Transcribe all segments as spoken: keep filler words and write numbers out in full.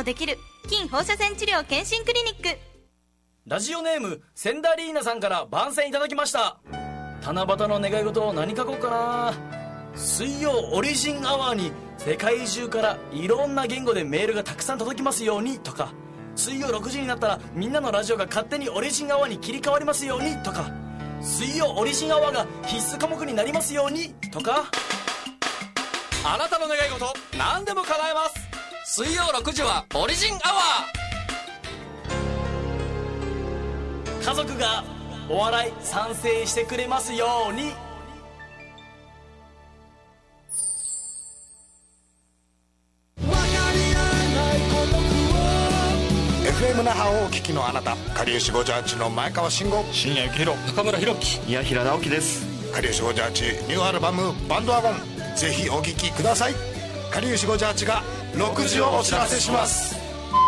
できる筋放射線治療健診クリニック。 ラジオネームセンダリーナさんから番宣いただきました。七夕の願い事を何書こうかな。水曜オリジンアワーに世界中からいろんな言語でメールがたくさん届きますようにとか、水曜ろくじになったらみんなのラジオが勝手にオリジンアワーに切り替わりますようにとか、水曜オリジンアワーが必須科目になりますようにとか。 あなたの願い事何でも叶えます。水曜ろくじはオリジンアワー。家族がお笑い賛成してくれますように。 エフエム 那覇をお聞きのあなた、かりゆしごジャージの前川慎吾、 深夜幸宏、中村弘樹、 宮平直樹です。 かりゆしごジャージニューアルバムバンドワゴン、ぜひお聴きください。かりゆしごジャージがろくじをお知らせします。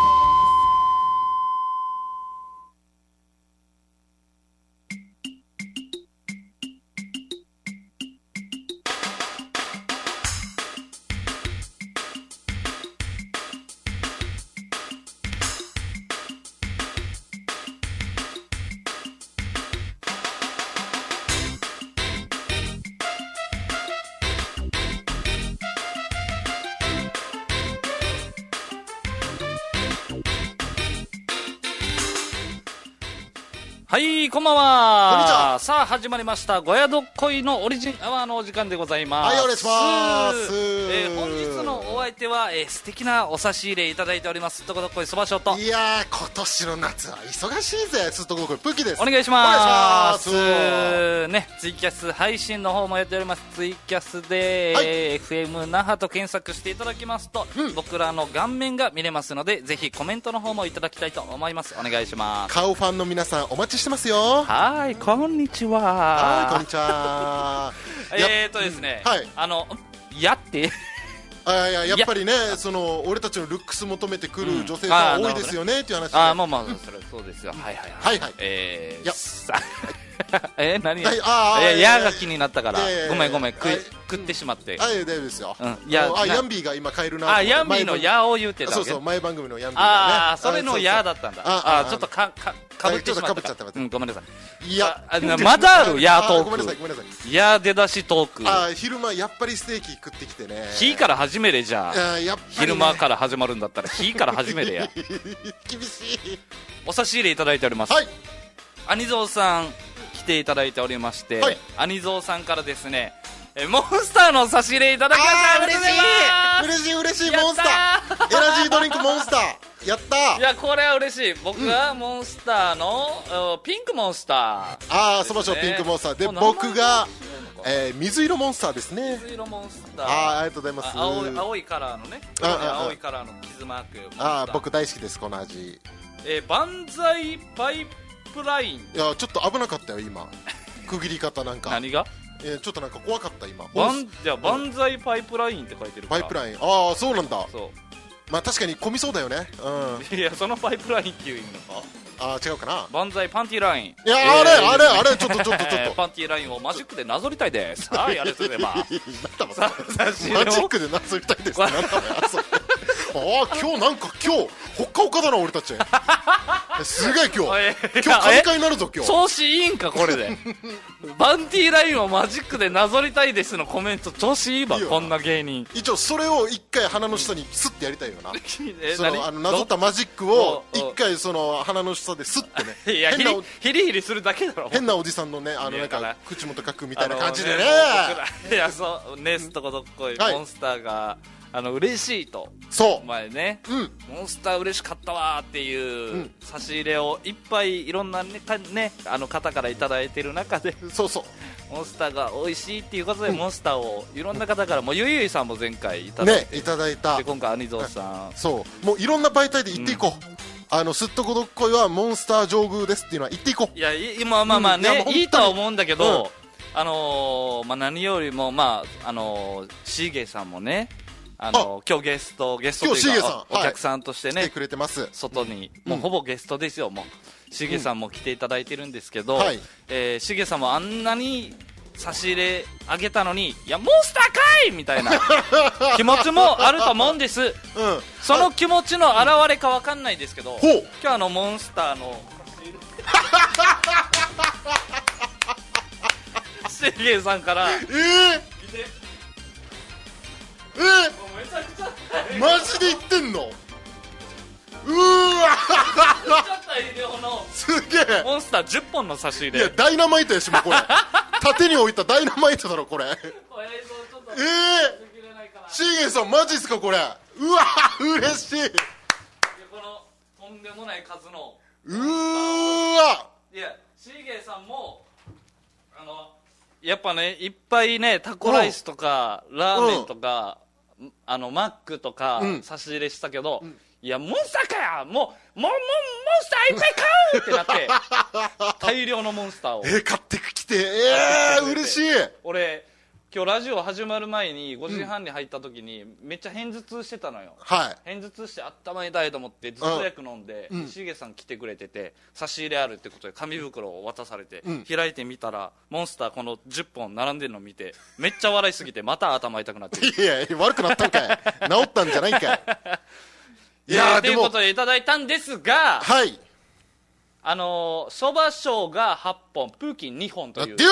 はい、こんばんは。 こんにちは。 さあ始まりましたご宿恋のオリジンアワーのお時間でございます。 はい、お願いします。 えー、本日のお相手は、えー、素敵なお差し入れいただいておりますすっとこどっこいそばしょと。 いやー、今年の夏は忙しいぜ。すっとこどっこいプッキーです。 お願いします。 お願いします。 ね、ツイキャス配信の方もやっております。ツイキャスで、 はい、 えー、エフエム 那覇と検索していただきますと、うん、僕らの顔面が見れますので、ぜひコメントの方もいただきたいと思います。お願いします。 顔ファンの皆さんお待ちしてますよ。 はい、こんにちは。 はい、こんにちは。 えーとですね、 うん、はい、 あのやってあ、いや、やっぱりね、その俺たちのルックス求めてくる女性さん多いですよね、っていう話で。 あ、まあまあ、それそうですよ。はいはいはいはい。 えー、さえ何や、 ああ、いや、やが気になったから、ごめんごめん、食ってしまって。 あ、いや、大丈夫ですよ。 いや、 あ、ヤンビーが今買えるな。 あ、ヤンビーのやを言ってたわけ。 そうそう、前番組のヤンビーがね。 ああ、それのやだったんだ。あ、ちょっとかかかぶってしまった。うん、ごめんなさい。 いや、 まだあるやトーク。 ごめんなさい、ごめんなさい。 や出だしトーク。 あ、昼間やっぱりステーキ食ってきてね。 日から始めれじゃあ。昼間から始まるんだったら日から始めれや。 厳しい。 お差し入れいただいております。はい。アニゾーさん来ていただいておりまして、はい、アニゾーさんからですね、えモンスターの差し入れいただきました。 嬉しい嬉しい嬉しい。モンスターエナジードリンクモンスターやったー。 いや、これは嬉しい。僕がモンスターの、うん、ピンクモンスター、 ああ、そばしょピンクモンスターで、僕が、えー、水色モンスターですね。 水色モンスター、 ああ、ありがとうございます。 青い、青いカラーのね、青いカラーの傷マーク。 ああ、僕大好きです、この味。 えー、万歳パイプライン。 いや、ちょっと危なかったよ今。区切り方なんか。 何が？ えー、ちょっとなんか怖かった今。 バン、じゃあ万歳パイプラインって書いてるから。 パイプライン、ああ、そうなんだ。 そう。 まあ確かに混みそうだよね。うん。 いや、そのパイプラインっていう意味のか。 ああ、違うかな。 万歳パンティーライン。 いや、あれ、えー、あれあれちょっとちょっとちょっと。 パンティーラインをマジックでなぞりたいです。はい、ありがとうございます。 なんだマジックでなぞりたいです。なんだああ、今日なんか今日ほっかほかだな俺たち。すげえ今日今日開会になるぞ今日。 調子いいんかこれで。バンティーラインをマジックでなぞりたいですのコメント調子いいわ。こんな芸人。 一応それを一回鼻の下にスッてやりたいよな。そのあのなぞったマジックを一回その鼻の下でスッてね。 いや、ヒリヒリヒリするだけだろ。 変なおじさんのね、あのなんか口元かくみたいな感じでね。 いや、そうね、すっとこどっこいモンスターがあの嬉しいと。 そう前ね、 うん、 モンスター嬉しかったわっていう差し入れをいっぱいいろんな ね, ねあの方からいただいてる中で、 そうそうモンスターが美味しいっていうことで、うん、モンスターをいろんな方からもうゆいゆいさんも前回いただいて、 ね、いただいた。 で今回アニゾーさん、 そうもういろんな媒体で言っていこう、うん、あのすっとこどっこいはモンスター上宮ですっていうのは言っていこう。 いや今まあまあね、うん、い, いいとは思うんだけど、うん、あのー、まあ何よりもまああのー、シーゲーさんもね、あの今日ゲストゲストというかお客さんとしてね、 来てくれてます。 外にもうほぼゲストですよ。もうしげさんも来ていただいてるんですけど、 はい、 えー、しげさんもあんなに差し入れあげたのに、いやモンスターかいみたいな気持ちもあると思うんです、うん、その気持ちの表れか分かんないですけど、今日あのモンスターのシゲさんからえー、 えー、マジで言ってんの？うーわすげえモンスターじゅっぽんの差し入れ。 いやダイナマイトやしもうこれ縦に置いたダイナマイトだろこれえー、シーゲンさんマジっすかこれ。うわ嬉しい。 このとんでもない数のうーわいやシーゲンさんもあのやっぱねいっぱいねタコライスとかラーメンとか、うん、あのマックとか差し入れしたけど、うん、いやモンスターかよもうモンモンモンスターいっぱい買うってなって大量のモンスターをえー、買ってきてえー、嬉しい。 俺今日ラジオ始まる前にごじはんに入った時にめっちゃ片頭痛してたのよ、 はい、 片頭痛して頭痛いと思って頭痛薬飲んで、うん、しげさん来てくれてて差し入れあるってことで紙袋を渡されて、うん、開いてみたらモンスターこのじゅっぽん並んでるの見てめっちゃ笑いすぎてまた頭痛くなっていやいや悪くなったんかい治ったんじゃないんかいいやーということでいただいたんですが、 はいあのそば賞がはっぽんプーキンにほんというなんてや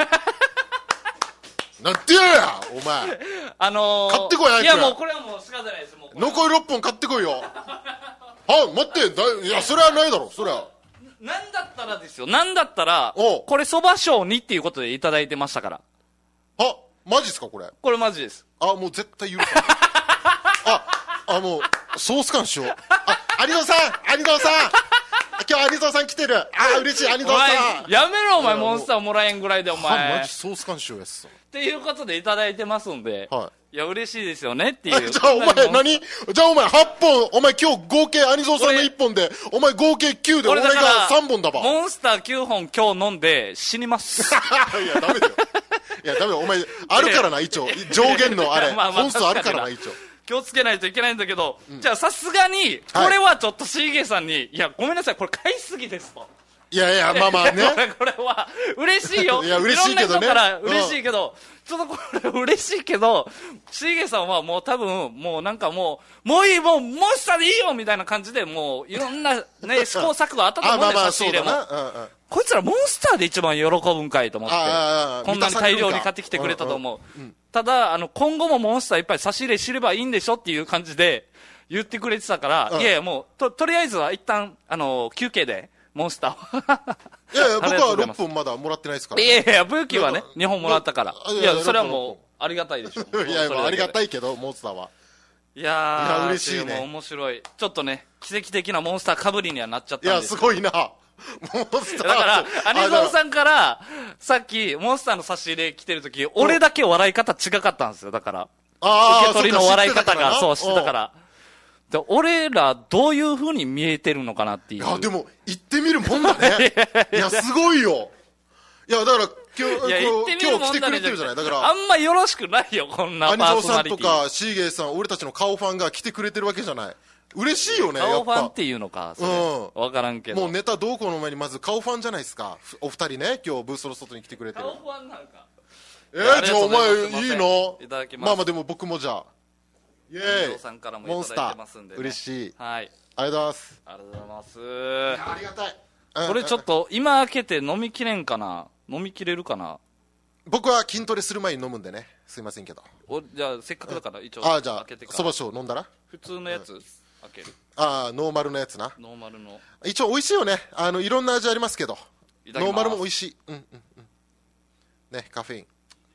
なんてやお前あのー、 買ってこいあいついやもうこれはもう仕方ないですもう残りろっぽん買ってこいよは待ってだいやそれはないだろそれはなんだったらですよなんだったらこれそば賞にっていうことでいただいてましたからあマジっすかこれこれマジです。 あもう絶対許さないああもうソース感しようあ有野さん有野さん今日有野さん来てるあ嬉しい有野さんやめろお前モンスターもらえんぐらいでお前マジソース感しようやつっていうことでいただいてますんで、はい、いや嬉しいですよねっていうじゃあお前何じゃあお前はっぽんお前今日合計アニゾーさんのいっぽんでお前合計きゅうで俺がさんぼんだばモンスターきゅうほん今日飲んで死にますいやダメだよいやダメだよお前あるからな一応上限のあれまあまあ本数あるからな一応気をつけないといけないんだけど、うん、じゃあさすがにこれはちょっとシーゲさんにいやごめんなさいこれ買いすぎですといやいやまあまあねこれは嬉しいよいや嬉しいけどねいろんな人から嬉しいけど、うん、ちょっとこれ嬉しいけどシーゲさんはもう多分もうなんかもうもういいもうモンスターでいいよみたいな感じでもういろんなね試行錯誤あったと思うんで差し入れも、うんうん、こいつらモンスターで一番喜ぶんかいと思ってこんなに大量に買ってきてくれたと思う、うんうんうん、ただあの今後もモンスターいっぱい差し入れ知ればいいんでしょっていう感じで言ってくれてたから、うん、いやいやもう と, とりあえずは一旦あの休憩でモンスターいやいや僕はろっぽんまだもらってないですから、ね、 いやいやブーキーはねにほんもらったからいやそれはもうありがたいでしょいやいやありがたいけどモンスターはいやーいや嬉しいねもう面白いちょっとね奇跡的なモンスターかぶりにはなっちゃったんですいやすごいなモンスターだからアニゾンさんからさっきモンスターの差し入れ来てる時俺だけ笑い方違かったんですよだから受け取りの笑い方がそうしてたからで俺らどういう風に見えてるのかなっていう。 いやでも行ってみるもんだねいやすごいよいやだから今日いや今日来てくれてるじゃないだからあんまよろしくないよこんなパーソナリティアニゾーさんとかシーゲーさん俺たちの顔ファンが来てくれてるわけじゃない嬉しいよね顔ファンっていうのかそれ、うん、分からんけどもうネタどうこうの前にまず顔ファンじゃないですかお二人ね今日ブースの外に来てくれてる顔ファンなんかえー、じゃあお前いいのいただきますまあまあでも僕もじゃあイエーイさんからもいただいてますんで、ね、 嬉しい、 はい、 ありがとうございますありがとうございますいやありがたい、うん、 これちょっと今開けて飲みきれんかな飲みきれるかな僕は筋トレする前に飲むんでねすいませんけどおじゃあせっかくだから一応あじゃあ開けてからそば酒を飲んだら普通のやつ、うん、開けるああノーマルのやつなノーマルの一応美味しいよねあのいろんな味ありますけどノーマルも美味しいうんうんうんねカフェイン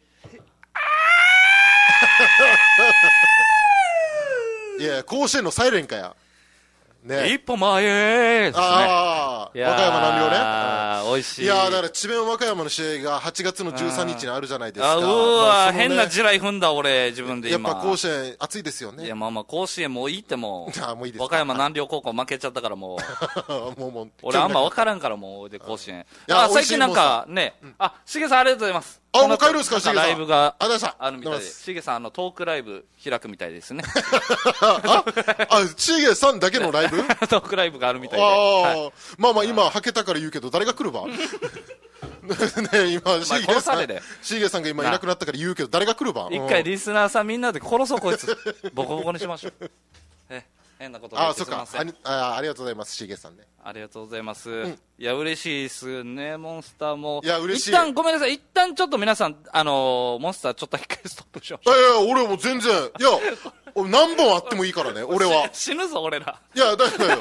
いや甲子園のサイレンかやね、 一歩前ですねああ和歌山南陵ねああ美味しいいやだから智弁和歌山の試合がはちがつのじゅうさんにちにあるじゃないですかあうわ、まあね、変な地雷踏んだ俺自分で今やっぱ甲子園暑いですよねいやまあまあ甲子園もういいってもうもういいです和歌山南陵高校負けちゃったからもうもうもう俺あんま分からんからもうで甲子園あ最近なんかね、うん、あしげさんありがとうございますあもう帰るんですかしげさんライブがあるみたいでしげさんあのトークライブ開くみたいですねああしげさんだけのライブトークライブがあるみたいで、 あ、 はい、 まあまあ今はけたから言うけど誰が来るばね、今、シーゲさん、シーゲさんが今いなくなったから言うけど、誰が来るば。 一回リスナーさんみんなで殺そうこいつ。ボコボコにしましょう。え、変なことであ、そっか。あ、ありがとうございます、シーゲさんね。 ありがとうございます。うん、いや、嬉しいですね、モンスターも。 いや、嬉しい。 一旦、ごめんなさい。一旦ちょっと皆さん、あのー、モンスターちょっと一回ストップしましょう。 いやいや、俺も全然。いや、何本あってもいいからね、俺は。 死ぬぞ、俺ら。 いや、だから、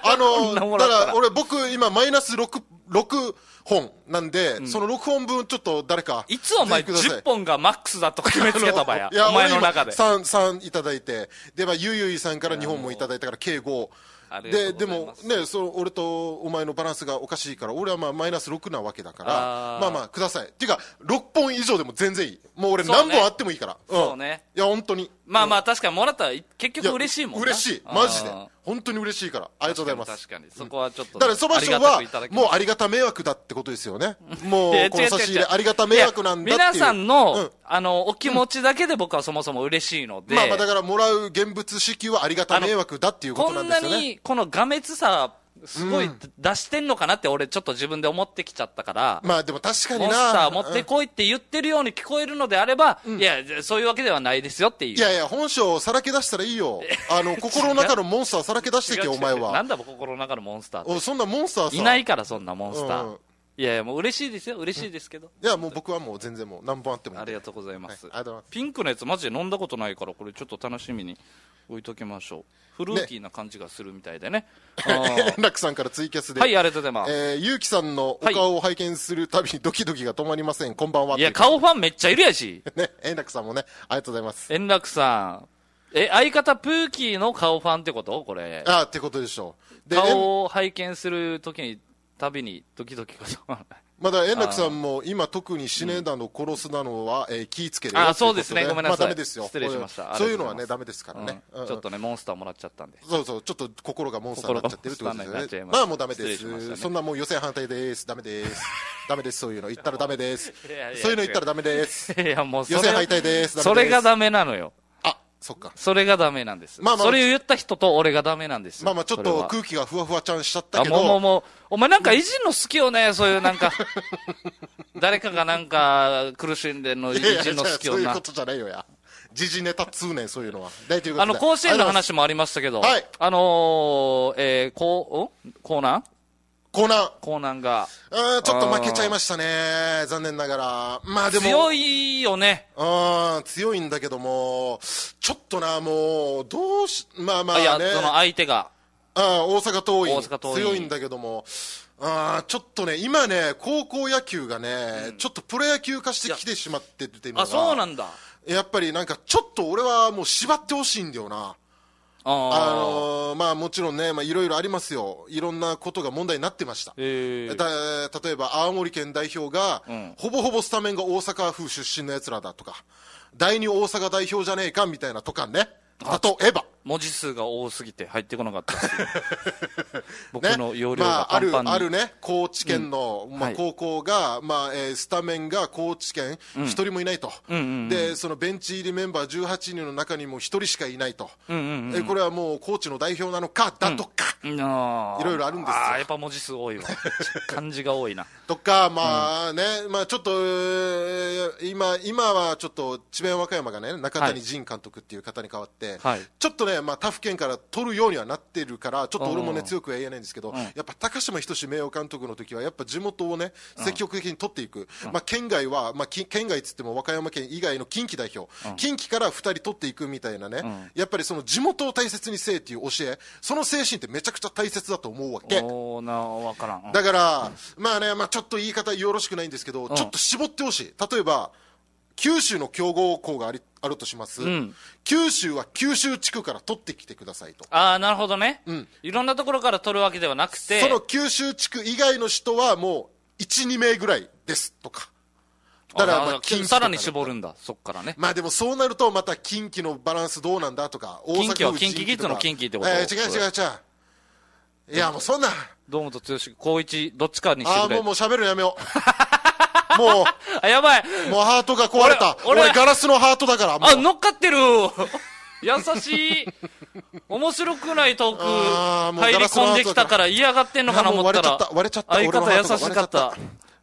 あのー、だから、俺、僕、今、マイナス6、6本なんで、うん、そのろくほんぶん、ちょっと誰か。 いつお前、じゅっぽんがマックスだとか決めつけたばや。いや、お前の中で。 さん、さんいただいて、で、まあ、ゆいゆいさんからにほんもいただいたから、計ご。ででもね、そ俺とお前のバランスがおかしいから、俺はまあマイナスろくなわけだから、まあまあくださいっていうか、ろっぽん以上でも全然いい。もう俺何本あってもいいから。 そうね、 いや本当に、 まあまあ確かにもらったら結局嬉しいもんな。 嬉しい、マジで本当に嬉しいから、ありがとうございます。 確かにそこはちょっと、 だからそばしょはもうありがた迷惑だってことですよね。もうこの差し入れありがた迷惑なんだっていう。 皆さんのあのお気持ちだけで僕はそもそも嬉しいので、 まあまあだからもらう現物支給はありがた迷惑だっていうことなんですよね。 こんなにこの画滅さすごい出してんのかなって俺ちょっと自分で思ってきちゃったから、 まあでも確かにな、 モンスター持ってこいって言ってるように聞こえるのであれば、うん、いやそういうわけではないですよっていう。 いやいや本性をさらけ出したらいいよ。あの心の中のモンスターさらけ出してけお前は。 なんだ心の中のモンスターって。 そんなモンスターさいないから、そんなモンスター、うん、いやいやもう嬉しいですよ、嬉しいですけど、 うん、いやもう僕はもう全然もう何本あってもいい。 ありがとうございます、 はい、 ピンクのやつマジで飲んだことないからこれちょっと楽しみに置いときましょう。フルーティーな感じがするみたいでね。 円楽さんからツイキャスで、 はい、ありがとうございます。 えー、ゆうきさんのお顔を拝見するたびにドキドキが止まりません、こんばんは。 いや顔ファンめっちゃいるやしね、円楽さんもねありがとうございます。 円楽さん、え相方プーキーの顔ファンってことこれ。 ああってことでしょう。 で顔を拝見するときにたびにドキドキが止まらない。 まだ円楽さんも今特に死ねだの殺すなのは、うん、えー、気ぃつけるよ。 あ、そうですね、ごめんなさい。 まあダメですよ。 失礼しました。 そういうのはねダメですからね、 うんうん。ちょっとねモンスターもらっちゃったんで。 そうそう、ちょっと心がモンスターになっちゃってるってことですよね。まあもうダメです。ね、そんなもう予選反対です。ダメです。ダメです、そういうの言ったらダメです。そういうの言ったらダメです。 いやもう予選敗退です。 それがダメなのよ。 そっか。 それがダメなんです。まあまあ、それを言った人と俺がダメなんです。 まあまあちょっと空気がふわふわちゃんしちゃったけど。 あ、もうもうもう、お前なんかいじんの好きよね、そういうなんか、誰かがなんか苦しんでんのいじんの好きよな。 そういうことじゃないよや。時事ネタ通年そういうのは。 あの、甲子園の話もありましたけど、はい、あのー、えー、こう、コーナーコーナー。 コーナーが。 うん、ちょっと負けちゃいましたね。残念ながら。まあでも。 強いよね。 うん、強いんだけども、ちょっとな、もう、どうし、まあまあね。いや、 その相手が。 うん、大阪桐蔭。大阪桐蔭。強いんだけども、あちょっとね、今ね、高校野球がね、うん、ちょっとプロ野球化してきてしまってっていうのが。 あ、そうなんだ。 やっぱりなんか、ちょっと俺はもう縛ってほしいんだよな。あ、あのー、まあもちろんね、まあいろいろありますよ。いろんなことが問題になってました。えー、だ例えば青森県代表が、うん、ほぼほぼスタメンが大阪府出身のやつらだとか、第二大阪代表じゃねえかみたいなとかね。例えば。 文字数が多すぎて入ってこなかったです僕の容量がパンパンに、 ね、まあ、ある、あるね、高知県の、うん、まあ、高校が、はい、まあ、えー、スタメンが高知県一人もいないと、うんうんうん、で、そのベンチ入りメンバーじゅうはちにんの中にも一人しかいないと、うんうんうん、えー、これはもう高知の代表なのか、だとか、うん、いろいろあるんですよ。 ああ、やっぱ文字数多いわ。漢字が多いな。 とか、まあね、うん、まあちょっと、今、今はちょっと、智弁和歌山がね、中谷仁監督っていう方に変わって、はい、ちょっとね、まあ、他府県から取るようにはなってるから、ちょっと俺もね強くは言えないんですけど、うん、やっぱ高島仁名誉監督の時はやっぱ地元をね積極的に取っていく、うん、まあ、県外は、まあ、県外っつっても和歌山県以外の近畿代表、うん、近畿からふたり取っていくみたいなね、うん、やっぱりその地元を大切にせえっていう教え、その精神ってめちゃくちゃ大切だと思うわけ。 おなわからん、うん、 だから、まあね、まあ、ちょっと言い方よろしくないんですけど、うん、ちょっと絞ってほしい。例えば九州の強豪校がありあるとします、うん、九州は九州地区から取ってきてくださいと。 ああ、なるほどね、うん、いろんなところから取るわけではなくて、 その九州地区以外の人はもういち、にめいぐらいですとか。 だからまあ近畿さらに絞るんだ、そっからね。 まあでもそうなるとまた近畿のバランスどうなんだとか、 大阪近畿は近畿キッズの近畿ってこと？ えー、違う違う違う。いやもうそんな堂本剛、光一どっちかにしてくれ。 ああ、もうもう喋るのやめよう。もうあ、やばい、 もうハートが壊れた。俺、俺ガラスのハートだから。もうあ、乗っかってる。優しい。面白くないトーク入り込んできたから嫌がってんのかな思ったら、 割れちゃった、割れちゃった。 相方優しかった。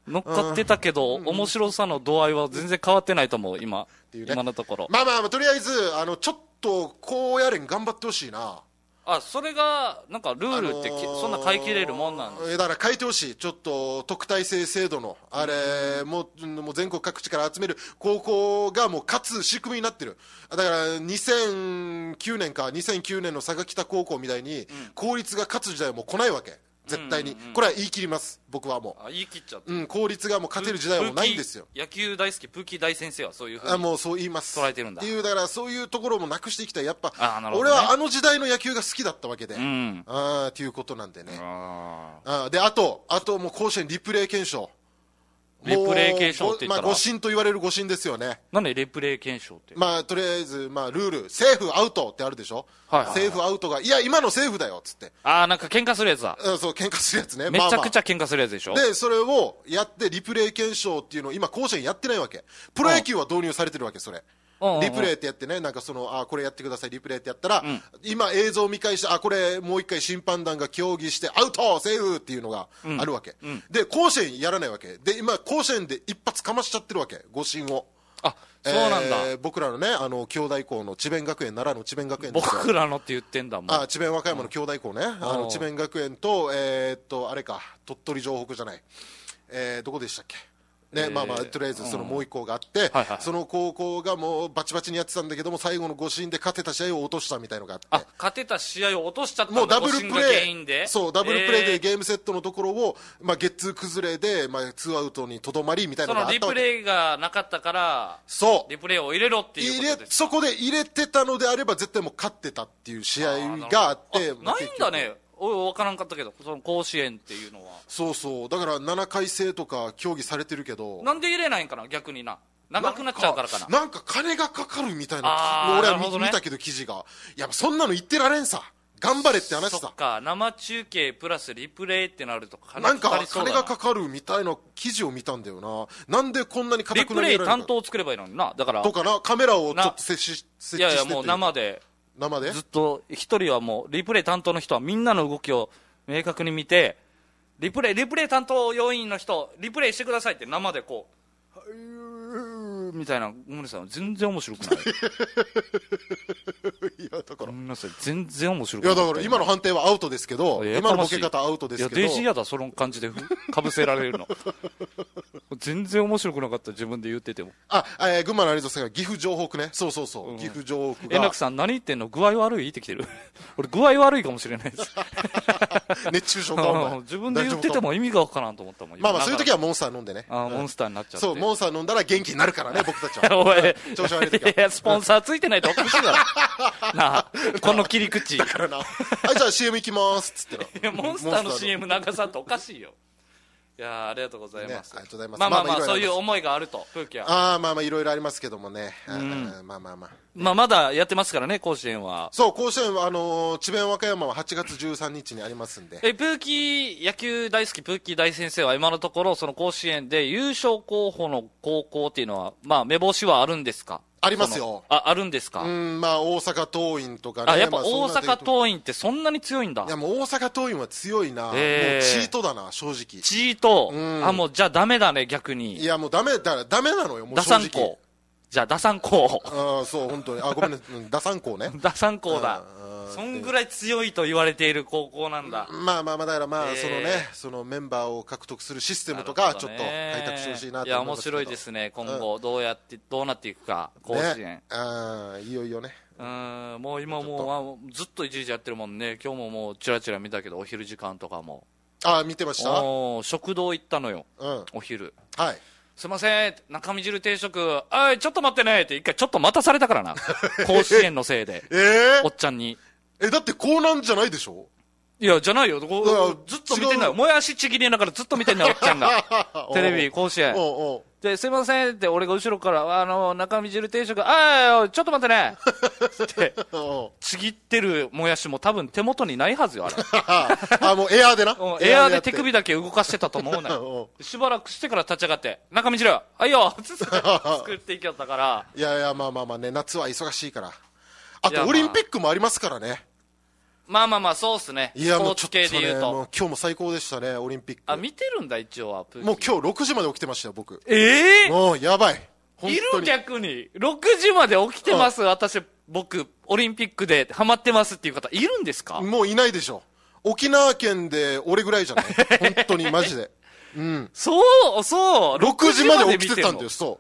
乗っかってたけど、うん、面白さの度合いは全然変わってないと思う、今。ね、今のところ。 まあまあ、まあ、とりあえず、あの、ちょっと、こうやれん頑張ってほしいな。 あ、それが、なんかルールって、あのー、そんな書い切れるもんなんですか？ だから書いてほしい。ちょっと、特待生制度の、あれ、もう、もう全国各地から集める高校がもう勝つ仕組みになってる。だから、にせんきゅうねんか、にせんきゅうねんの佐賀北高校みたいに、公立が勝つ時代はもう来ないわけ。絶対に、うんうんうん、これは言い切ります、僕はもう。 あ、言い切っちゃって、 うん、公立がもう勝てる時代はもうないんですよ。 野球大好きプーキー大先生はそういうふうにあ、もうそう言います捉えてるんだっていう。だからそういうところもなくしていきたい。やっぱ、 あ、なるほどね、 俺はあの時代の野球が好きだったわけで、 うん、 あっていうことなんでね。ああで、あとあともう甲子園リプレイ検証、 リプレイ検証って言ったら、 まあ、誤審と言われる誤審ですよね。 なんでリプレイ検証って、 まあ、とりあえず、まあ、ルールセーフアウトってあるでしょ、はいはいはい、セーフアウトがいや今のセーフだよっつって、 ああなんか喧嘩するやつだ、 うん、そう喧嘩するやつね、 めちゃくちゃ喧嘩するやつでしょ、 まあまあ、でそれをやってリプレイ検証っていうのを今甲子園やってないわけ。プロ野球は導入されてるわけ。それリプレイってやってね、なんかそのあこれやってくださいリプレイってやったら、うん、今映像を見返してあこれもう一回審判団が協議してアウトセーフっていうのがあるわけ、うんうん、で甲子園やらないわけで、今甲子園で一発かましちゃってるわけ、誤審を。 あ、そうなんだ、 えー、僕らのねあの兄弟校の智弁学園、奈良の智弁学園です僕らのって言ってんだもん。 あ、智弁和歌山の兄弟校ね、うん、あの智弁学園とえー、っとあれか鳥取城北じゃない、えー、どこでしたっけね、えー、まあまあとりあえずそのもう一校があって、うんはいはいはい、その高校がもうバチバチにやってたんだけども最後の誤審で勝てた試合を落としたみたいのがあって、 あ、勝てた試合を落としちゃったんだ、 もうダブルプレー、 そうダブルプレーでゲームセットのところを、まあ、ゲッツー崩れで、まあ、ツーアウトにとどまりみたいなのがあったわけ。 そのリプレイがなかったからそうリプレイを入れろっていうことですか。 そこで入れてたのであれば絶対もう勝ってたっていう試合があって、 あないんだね。お分からんかったけど、その甲子園っていうのは。 そうそう、だからななかい制とか協議されてるけど、 なんで入れないんかな、逆にな、長くなっちゃうからかな。 なんか金がかかるみたいな、俺は 見,、ね、見たけど記事が、いやそんなの言ってられんさ、頑張れって話さ。 そっか、生中継プラスリプレイってなると金かかりそうだな。 なんか金がかかるみたいな記事を見たんだよな。なんでこんなに硬くなりリプレイ担当を作ればいいのにな。だからとかな、カメラをちょっと設置していやいやもう生で生でずっと一人はもうリプレイ担当の人はみんなの動きを明確に見て、リプレイリプレイ担当要員の人リプレイしてくださいって生でこうみたいな。ごめんなさい、全然面白くないいやだからごめんなさい、全然面白くない。 いやだから今の判定はアウトですけど、今のボケ方アウトですけど、 いやデイジーやだ、その感じでかぶせられるの全然面白くなかった、自分で言ってても。 あ、えー、群馬の有戸さんが岐阜城北ね、そうそうそう、うん、岐阜城北が円楽さん何言ってんの、具合悪い言ってきてる俺具合悪いかもしれないです熱中症かお前自分で言ってても意味がわからんと思ったもん。 まあまあそういう時はモンスター飲んでね。 あ、うん、モンスターになっちゃって、 そうモンスター飲んだら元気になるからね僕たちはおい調子悪い時は。 いやスポンサーついてないとおかしいだろなあこの切り口だからなはいじゃあ シーエム 行きますっつってなモンスターの シーエム 流さんとおかしいよ。いやありがとうございます、 ね、ありがとうございます。 まあまあまあ、まあ、そういう思いがあると空気はああまあまあいろいろありますけどもね、うん、まあまあまあまあまだやってますからね甲子園は。 そう甲子園はあのー、智弁和歌山ははちがつじゅうさんにちにありますんで。 えプーキー野球大好きプーキー大先生は今のところその甲子園で優勝候補の高校っていうのはまあ目星はあるんですか。 ありますよ。 あ、あるんですか。 うん、まあ大阪桐蔭とかね。 あ、やっぱ大阪桐蔭ってそんなに強いんだ。 いやもう大阪桐蔭は強いな、えー、もうチートだな正直。 チート、うん、あもうじゃあダメだね逆に。 いやもうダメだダメなのよもう正直。打算校じゃあ打算校。 ああそう本当にあごめんね打算校ね。 打算校だ。そんぐらい強いと言われている高校なんだ。 まあまあまあだからまあ、えー、そのねそのメンバーを獲得するシステムとかちょっと開拓してほしいなと思いますけど。いや面白いですね今後どうやってどうなっていくか甲子園、ね、 ああいよいよね。 うんもう今もうずっと一日やってるもんね。今日ももうチラチラ見たけどお昼時間とかも。 ああ見てました。 お食堂行ったのよ、うん、お昼。 はいすいません中身汁定食あいちょっと待ってねって一回ちょっと待たされたからな甲子園のせいで、 えー、 おっちゃんに。 えだってこうなんじゃないでしょ。 いやじゃないよずっと見てんだよ。もやしちぎりながらずっと見てんだよおっちゃんがテレビ甲子園おうおうですいませんって俺が後ろからあの中身汁定食ああちょっと待ってねってちぎってるもやしも多分手元にないはずよあれあもうエアーでなエアーで手首だけ動かしてたと思うねしばらくしてから立ち上がって中身汁はいよ作っていきよったから。 いやいやまあまあまあね夏は忙しいから。あとオリンピックもありますからね。 まあまあまあそうっすね。 いやスポーツもうちょっとね系で言うと。 もう今日も最高でしたね、オリンピック。 あ、見てるんだ一応は。プーキーもう今日ろくじまで起きてましたよ僕。 ええー、 もうやばい。本い当にる逆に。ろくじまで起きてます、私、僕、オリンピックでハマってますっていう方いるんですか？ もういないでしょ。沖縄県で俺ぐらいじゃない本当にマジで。うん。 そう、そう。 ろくじまで起きてたんだよ、そう。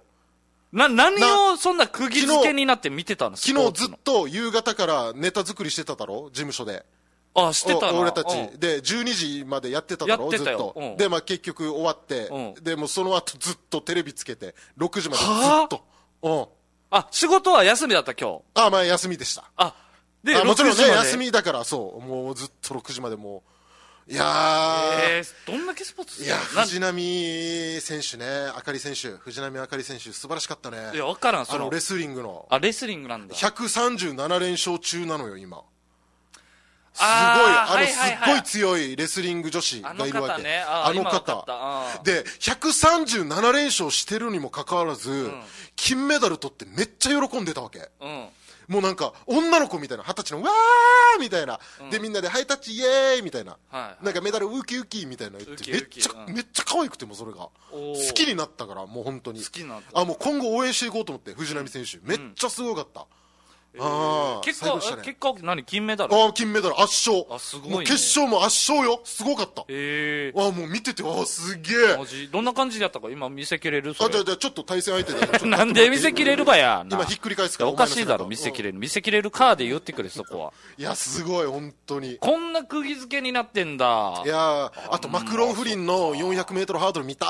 な、何をそんな釘付けになって見てたんですか？ 昨日ずっと夕方からネタ作りしてただろ、事務所で。 あ、してたな。 俺たち、 うん、 でじゅうにじまでやってただろ、 やってたよずっと、 うん、 で、まあ、結局終わって、 うん、 でもうその後ずっとテレビつけてろくじまでずっと、うん、 あ、仕事は休みだった今日。 あ、まあ休みでした。 あ、であもちろんねろくじまで休みだからそうもうずっとろくじまでもういやー、 えー、どんだけスポーツいや藤波選手ね、あかり選手、藤波あかり選手素晴らしかったね。 いや分からん、そのあのレスリングのあレスリングなんだ。 ひゃくさんじゅうななれんしょう中なのよ今。すごいああの、 はいはいはい、 すっごい強いレスリング女子がいるわけ。 あの方ね、ああの方でひゃくさんじゅうななれんしょうしてるにもかかわらず、うん、金メダル取ってめっちゃ喜んでたわけ、うん、もうなんか女の子みたいな、二十歳のわーみたいな、うん、でみんなでハイタッチイエーイみたいな、はいはい、なんかメダルウキウキみたいな言ってめっちゃ、うん、めっちゃ可愛くて、もそれが好きになったから、もう本当に好きになった。あもう今後応援していこうと思って、藤波選手、うん、めっちゃすごかった、 えー、あ結果、ね、結果何金メダル？ あ金メダル圧勝。 あすごい、ね、 もう決勝も圧勝よ、すごかった。 えー、あもう見ててあすげえ。 マジどんな感じでやったか今見せきれる？ それあじゃあじゃあちょっと対戦相手でなんで見せきれるばや今ひっくり返すからおかしいだろ見せきれる、うん、見せきれるカーで言ってくれそこは。 いやすごい本当にこんな釘付けになってんだ。 いやあとマクロン不倫の よんひゃくメートル ハードル見た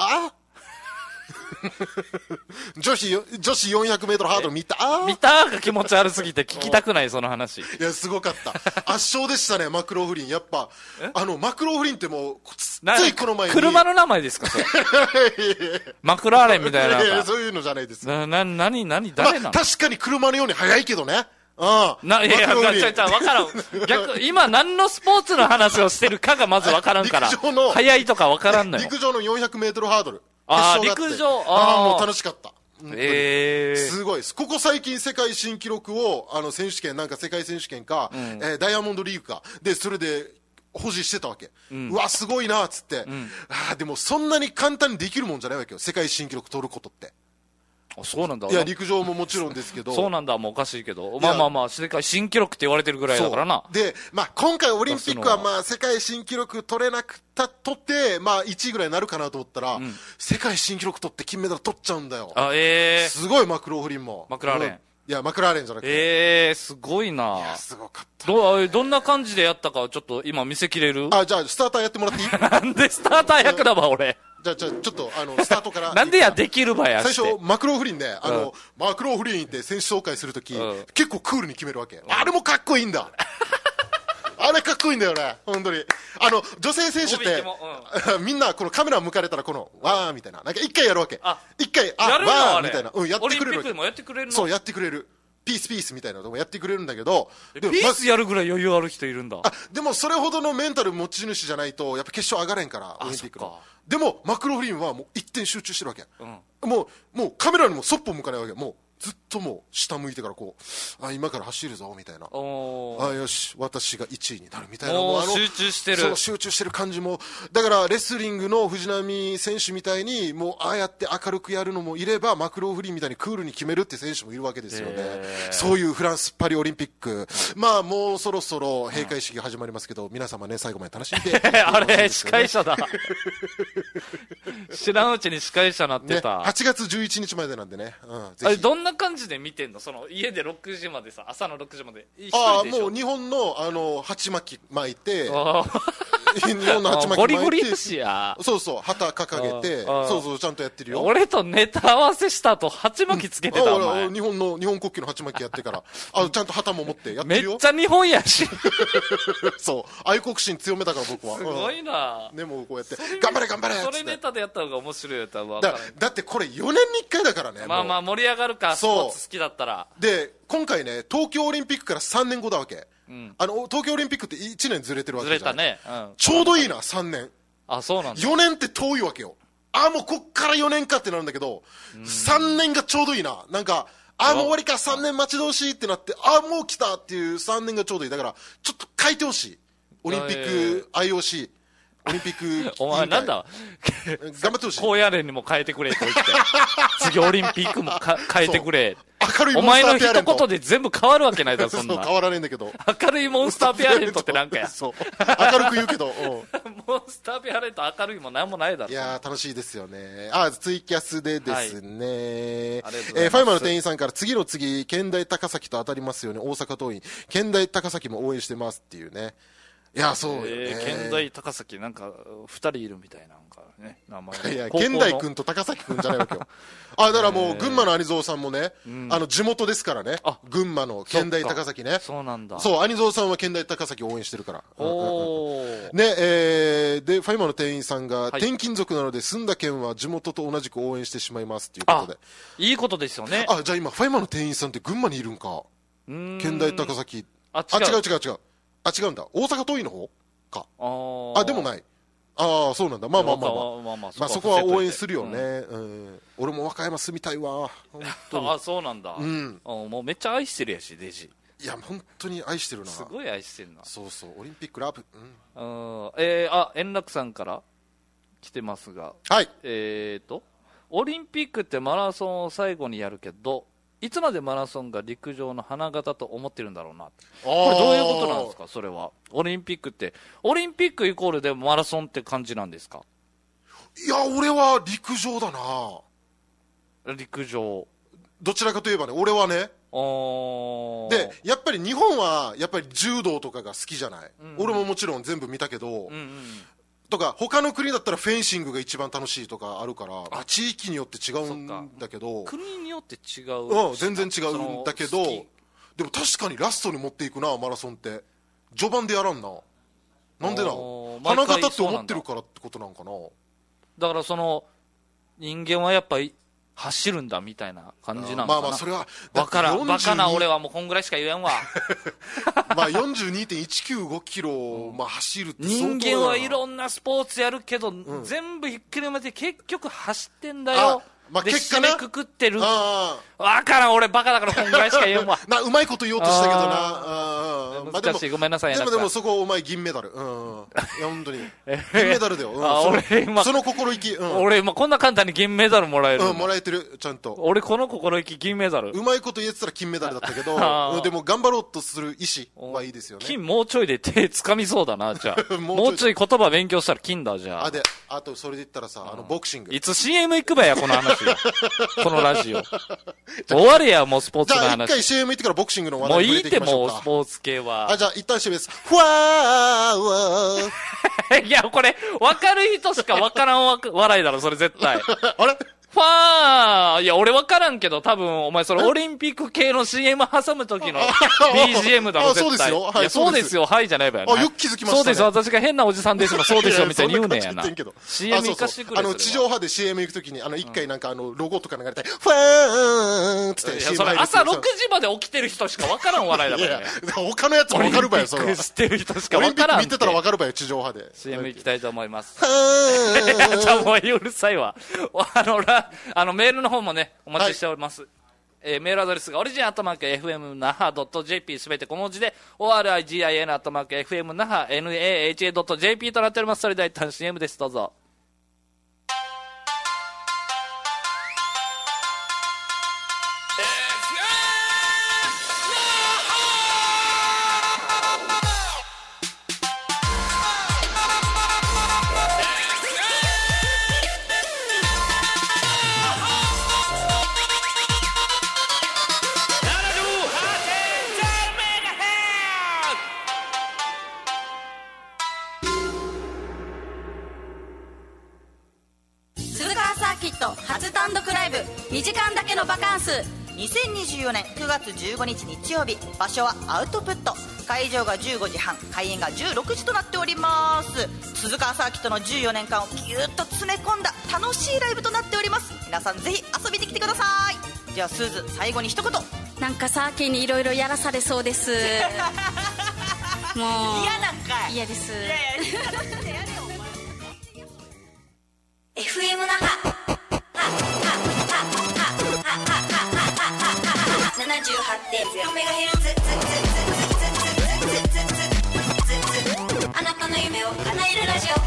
女子女子 よんひゃくメートル ハードル見た見たが気持ち悪すぎて聞きたくないその話。いやすごかった圧勝でしたねマクローフリン。やっぱあのマクローフリンってもうついこの前に車の名前ですかそれマクラーレンみたいな。 いやそういうのじゃないです。 なな何何誰なの、まあ、 確かに車のように速いけどね。ああな、いやいや、ちゃちゃ、わからん。逆、今何のスポーツの話をしてるかがまずわからんから。陸上の、速いとかわからんのよ。 陸上の よんひゃくメートル ハードル。 ああ、陸上。 ああ、もう楽しかった。 ええー。 すごいです。ここ最近世界新記録を、あの、選手権、なんか世界選手権か、うん、えー、ダイヤモンドリーグか。で、それで、保持してたわけ。うん、うわ、すごいな、つって。うん、ああ、でもそんなに簡単にできるもんじゃないわけよ。世界新記録取ることって。 あそうなんだ。 いや陸上ももちろんですけどそうなんだもうおかしいけどまあまあまあ世界新記録って言われてるぐらいだからな。 で、まあ、今回オリンピックはまあ世界新記録取れなくたとってまあいちいぐらいになるかなと思ったら、うん、世界新記録取って金メダル取っちゃうんだよ。 あええー、 すごいマクローフリンもマクラーレン、うん、 いやマクラーレンじゃなくてええー、すごいな。 いやすごかった。 どどんな感じでやったかちょっと今見せきれる？ あじゃあスターターやってもらっていい？ なんでスターター役だわ俺。 じゃあ、じゃあ、ちょっと、あの、スタートから。 なんでや、できるばや。 最初、マクローフリンね、あの、うん、マクローフリンって選手紹介するとき、うん、結構クールに決めるわけ。うん、あれもかっこいいんだ。あれかっこいいんだよね、本当に。あの、女性選手って、うん、みんな、このカメラ向かれたら、この、わーみたいな。なんか一回やるわけ。一回、あ、わーみたいな。うん、やってくれる。オリンピックでもやってくれるの？ そう、やってくれる。ピースピースみたいなのもやってくれるんだけど、 ピースやるぐらい余裕ある人いるんだ。 あでもそれほどのメンタル持ち主じゃないとやっぱ決勝上がれんからオリンピックの。でもマクローフリンはもう一点集中してるわけ、うん、もうもうカメラにもそっぽ向かないわけ。もうずっともう下向いてからこうあ今から走るぞみたいな、あよし私がいちいになるみたいな、もうあの集中してる、 そう集中してる感じも。だからレスリングの藤波選手みたいにもうああやって明るくやるのもいればマクローフリンみたいにクールに決めるって選手もいるわけですよね。そういうフランスパリオリンピック、まあもうそろそろ閉会式が始まりますけど、皆様ね最後まで楽しんであれ司会者だ知らんうちに司会者なってた、 ね、はちがつじゅういちにちまでなんでね、うん、ぜひ。 あれどんな感じで見てんの？その家でろくじまでさ、朝のろくじまで一人でしょ？ ああもう日本のあの鉢巻き巻いて日本の鉢巻き巻いてゴリゴリしやそうそう旗掲げてそうそうちゃんとやってるよ。 俺とネタ合わせした後鉢巻きつけてた、うん、お前日本の日本国旗の鉢巻きやってからあちゃんと旗も持ってやってるよ。 めっちゃ日本やしそう愛国心強めたから僕はすごいな、 うん、でもこうやって頑張れ頑張れっつってそれネタでやった方が面白いよ多分。 だだってこれよねんにいっかいだからね。 まあまあ盛り上がるかスポーツ好きだったら。 で今回ね東京オリンピックからさんねんごだわけ、うん、あの東京オリンピックっていちねんずれてるわけじゃん。 ずれたね、うん、 ちょうどいいなさんねん。 あそうなんだ。 よねんって遠いわけよ。あもうこっからよねんかってなるんだけど、うん、さんねんがちょうどいいな。なんかあもう終わりかさんねん待ち遠しいってなって、あもう来たっていうさんねんがちょうどいい。だからちょっと変えてほしい。オリンピック アイオーシー オリンピック委員会お前なんだ頑張ってほしい。 高野連にも変えてくれと言って次オリンピックもか変えてくれ。 明るいモお前のンスターペアレント一言で全部変わるわけないだろそんな。 そう変わらないんだけど明るいモンスターペアレントってなんかやそう明るく言うけどモンスターペアレント明るいもなんもないだろ。 いやー楽しいですよね。あツイキャスでですね、はい、えー、 ファイマの店員さんから次の次県大高崎と当たりますよね。大阪桐蔭県大高崎も応援してますっていうね。いやそうよね、 えー、県大高崎なんかふたりいるみたいなんかね名前。 いや県大君と高崎君じゃないわけよあだからもう群馬の兄蔵さんもね、うん、あの地元ですからね。群馬の県大高崎ね。 そうなんだ。 そう兄蔵さんは県大高崎を応援してるから。 おねえー、でファイマの店員さんが、はい、転勤族なので住んだ県は地元と同じく応援してしまいますっていうことで。 いいことですよね。 あじゃあ今ファイマの店員さんって群馬にいるんか。県大高崎。 あ違う違う違うあ違うんだ。大阪桐蔭の方か。あでもない。ああそうなんだ。まあまあまあまあ、まあまあ、まあそこは応援するよね、うんうん、俺も和歌山住みたいわあそうなんだ、 うん、 もうめっちゃ愛してるやしデジ。 いや本当に愛してるな。 すごい愛してるな。 そうそうオリンピックラブ、 うん、あえー、あ円楽さんから来てますが、 はいえーとオリンピックってマラソンを最後にやるけどいつまでマラソンが陸上の花形と思ってるんだろうな。これどういうことなんですか。それはオリンピックってオリンピックイコールでマラソンって感じなんですか。 いや俺は陸上だな。 陸上どちらかといえばね俺はね。でやっぱり日本はやっぱり柔道とかが好きじゃない、うんうん、俺ももちろん全部見たけど、うんうんとか他の国だったらフェンシングが一番楽しいとかあるからあ地域によって違うんだけど国によって違う、 うん、全然違うんだけどでも確かにラストに持っていくなマラソンって序盤でやらんな。なんでな花形って思ってるからってことなんかな。 だからその人間はやっぱり走るんだみたいな感じなのかな。 まあまあそれはバカなバカな俺はもうこんぐらいしか言えんわまあ よんじゅうにてんいちきゅうご キロ、まあ、走るって人間はいろんなスポーツやるけど、うん、全部ひっくるめて結局走ってんだよ。 まあ、 で結果な締めくくってる。わからん俺バカだからこんぐらいしか言えんわなうまいこと言おうとしたけどなあ難しい、まあ、ごめんなさい。 でもでもそこお前銀メダル、うん、いや本当に銀メダルだよ、うん、あ俺今その心意気、うん、 俺今こんな簡単に銀メダルもらえる、 うん、もらえてるちゃんと。俺この心意気銀メダルうまいこと言えてたら金メダルだったけどでも頑張ろうとする意思はいいですよね。 金もうちょいで手掴みそうだな。じゃあもうちょいもうちょい言葉勉強したら金だ。じゃああであとそれで言ったらさあのボクシングいつ シーエム 行くばやこの話はこのラジオ終われやもうスポーツの話。 じゃあ一回 シーエム 行ってからボクシングの話題に触れていきましょうか。 もういいってもうスポーツ系は。 あじゃあ一旦 シーエム です。ふわーわーいやこれ分かる人しか分からんわ笑いだろそれ絶対あれファーいや俺分からんけど多分お前それオリンピック系の シーエム 挟む時の ビージーエム だろ絶対。 そうですよ、はい、 いやそうですよはいじゃないばよ、ね、 あよく気づきましたね。 そうですよ私が変なおじさんですもそうですよみたいに言うねんやな。 シーエム行かしてくれ。 あの地上波で シーエム 行く時にあの一回なんかあのロゴとか流れて、うん、ファーンってって シーエム 入る。 朝ろくじまで起きてる人しか分からん笑いだからね。 いや他のやつも分かるばよそれは。 オリンピックしてる人しか分からん。 オリンピック見てたら分かるばよ地上波で。 シーエム 行きたいと思います。じゃあもううるさいわ。あのラあのメールの方もねお待ちしております、はい。えー、メールアドレスがオリジンアットマーク エフエム ナハ ドット ジェーピー すべて小文字で オーアールアイジン アットマーク エフエム ナハ ナハ ドット ジェーピー となっております。それでは一旦 シーエム です。どうぞ。 初単独ライブにじかんだけのバカンスにせんにじゅうよねんくがつじゅうごにち日曜日。場所はアウトプット。会場がじゅうごじはん開演がじゅうろくじとなっております。鈴川サーキットのじゅうよねんかんをギュッと詰め込んだ楽しいライブとなっております。皆さんぜひ遊びに来てください。じゃあスーズ最後に一言。 なんかサーキーにいろいろやらされそうですもう嫌なんかい。 嫌です。 いやいや楽しんでやれよお前。 エフエム 那覇なじゅうはちてんゼロメガヘルツあなたの夢を叶えるラジオ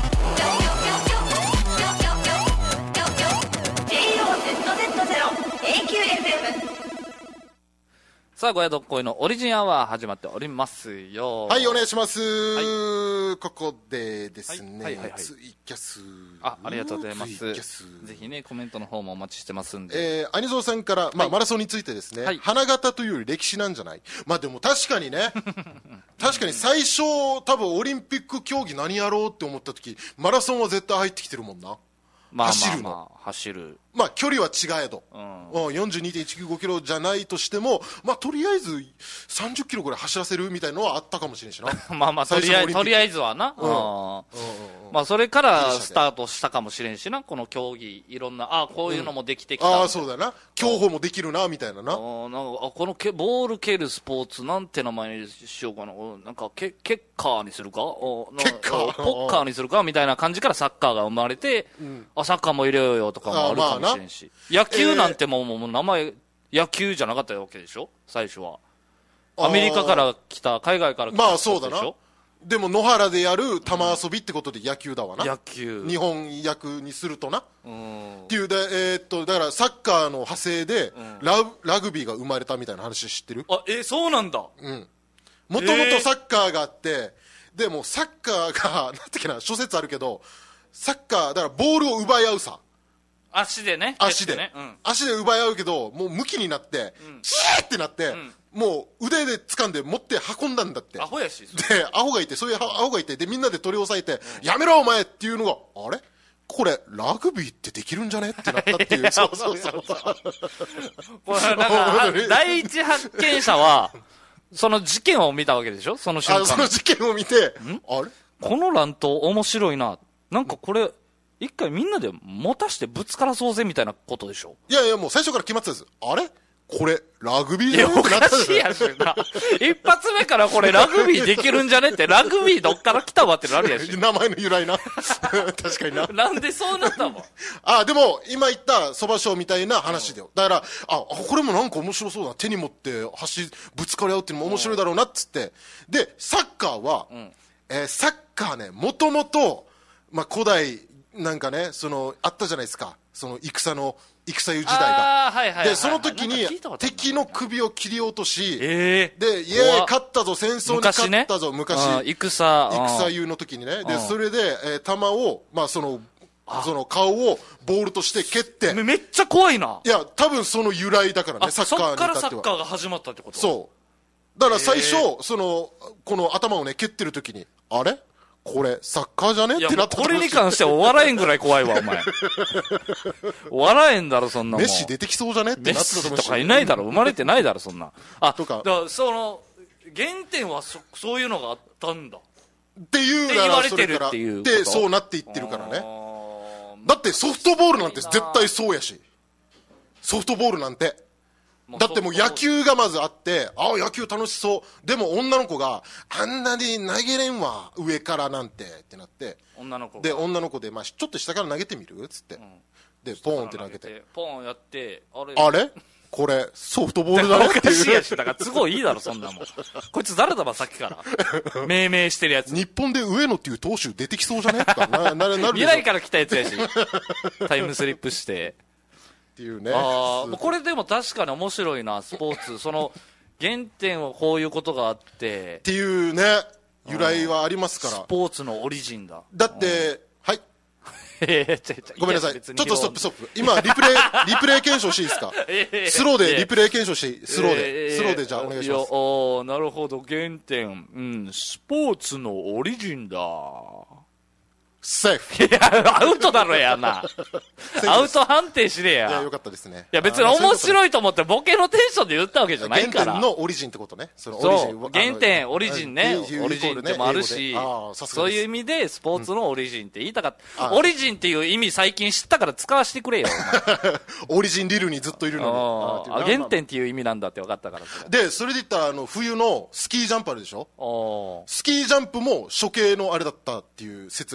ジェイオーゼットゼットゼロ エーキューエフエム。 さあ、ごやどっこいのオリジンアワー始まっておりますよ。 はい、お願いします。 はここでですね、 はいはいはいはい、 ツイキャス。 あ、ありがとうございます。 ツイキャス。 ぜひね、コメントの方もお待ちしてますんで。 えー、アニゾーさんから、まあ、マラソンについてですね、 はい花形というより歴史なんじゃない？まあでも確かにね、確かに最初、多分オリンピック競技何やろうって思った時、マラソンは絶対入ってきてるもんな。 まあまあまあ、 走るの。 走る。 まあ距離は違えど、 うんうん、よんじゅうにてんいちきゅうごキロじゃないとしても、まあとりあえずさんじゅっキロぐらい走らせるみたいなのはあったかもしれんしな。 まあまあ、とりあえず、とりあえずはな。うん。まあ、それからスタートしたかもしれんしな、この競技、いろんな、ああ、こういうのもできてきた、うん。 ああ、そうだな。競歩もできるな、みたいなな。 あなんかあこのけボール蹴るスポーツ、なんて名前にしようかな。なんか、ケケッカーにするかケッカーポッカーにするかみたいな感じからサッカーが生まれて、うん、あ、サッカーも入れようよとかもあるかもしれんし。野球なんてもう、もう名前、野球じゃなかったわけでしょ最初は。アメリカから来た、海外から来た。 まあそうだな。でも野原でやる玉遊びってことで野球だわな。 野球。 日本訳にするとな。 うん。 っていうで、えー、っと、だからサッカーの派生で、うん、ラ、ラグビーが生まれたみたいな話知ってる？ あ、えー、そうなんだ。 うん。もともとサッカーがあって、でもサッカーが、なんていうかな、諸説あるけど、サッカー、だからボールを奪い合うさ。 足でね。 足で、 ねうん。 足で奪い合うけど、もう向きになって、うん、チーってなって、うんもう腕で掴んで持って運んだんだって。 アホやし。 で、アホがいて、そういうアホがいて、で、みんなで取り押さえて、うん、やめろお前っていうのが、あれこれ、ラグビーってできるんじゃねってなったっていう。そうそうそう。 これなんか、第一発見者は、その事件を見たわけでしょその瞬間。 あ、その事件を見て、あれこの乱闘面白いな。なんかこれ、一回みんなで持たしてぶつからそうぜみたいなことでしょいやいや、もう最初から決まってたんです。あれこれ、ラグビーいや、おかしいやしな。一発目からこれラグビーできるんじゃねって、ラグビーどっから来たわってなるやし。 名前の由来な。確かにな。 なんでそうなったもん。 あ、でも、今言った蕎麦賞みたいな話だよ。だから、あ、これもなんか面白そうだ。手に持って走、ぶつかり合うっていうのも面白いだろうなっつって。で、サッカーは、うん、えー、サッカーね、もともと、まあ、古代、なんかね、その、あったじゃないですか。その、戦の、戦湯時代が。 はいはいはい、 で、その時に敵の首を切り落とし、 えー、 で、イエーイ、勝ったぞ、戦争に勝ったぞ、昔。 ね、戦。 戦湯の時にね。で、それで、えー、弾を、まあ、その、その顔をボールとして蹴って。 めっちゃ怖いな。 いや、多分その由来だからね、サッカーにそっからサッカーが始まったってこと？ そう。だから最初、えー、その、この頭をね、蹴ってる時に、あれこれ、サッカーじゃねってなった。 これに関しては笑えんぐらい怖いわ、お前。笑えんだろ、そんなもん。 メッシ出てきそうじゃねってなったと思う。 メッシとかいないだろ、生まれてないだろ、そんな。あ、 とか。 だから、その、原点はそ、そういうのがあったんだ。 っていうなら、 言われてるっていう。 で、そうなっていってるからね。だってソフトボールなんて絶対そうやし。ソフトボールなんて。だってもう野球がまずあって、ああ、野球楽しそう。でも女の子が、あんなに投げれんわ、上からなんて、ってなって。 女の子で、女の子で、まあちょっと下から投げてみるつって。うん、で、ポーンって投げて。 ポーンやって、あれあれこれ、ソフトボールだろっていう。おかしいやし、だから都合いいだろ、そんなもん。こいつ誰だば、さっきから。命名してるやつ。 日本で上野っていう投手出てきそうじゃねとかな、なるでしょ。 未来から来たやつやし。タイムスリップして。 っていうね。 ああ、これでも確かに面白いな、スポーツ。その、原点はこういうことがあって。 っていうね、由来はありますから。 スポーツのオリジンだ。 だって、はい。ごめんなさい。ちょっとストップストップ。今、リプレイ、リプレイ検証していいですかスローでリプレイ検証していいスローで。スローでじゃあお願いします。 いや、ああ、なるほど。原点。うん、スポーツのオリジンだ。 セーフ。 いや、アウトだろやな。アウト判定しねえや。 いや、よかったですね。 いや、別に面白いと思ってボケのテンションで言ったわけじゃないから。 原点のオリジンってことね。 そのオリジン。原点、オリジンね。オリジンってもあるし、そういう意味でスポーツのオリジンって言いたかった。オリジンっていう意味最近知ったから使わせてくれよ。 オリジンリルにずっといるのに。原点っていう意味なんだって分かったから。 で、それで言ったら、あの、冬のスキージャンプあるでしょスキージャンプも処刑のあれだったっていう説があるからね。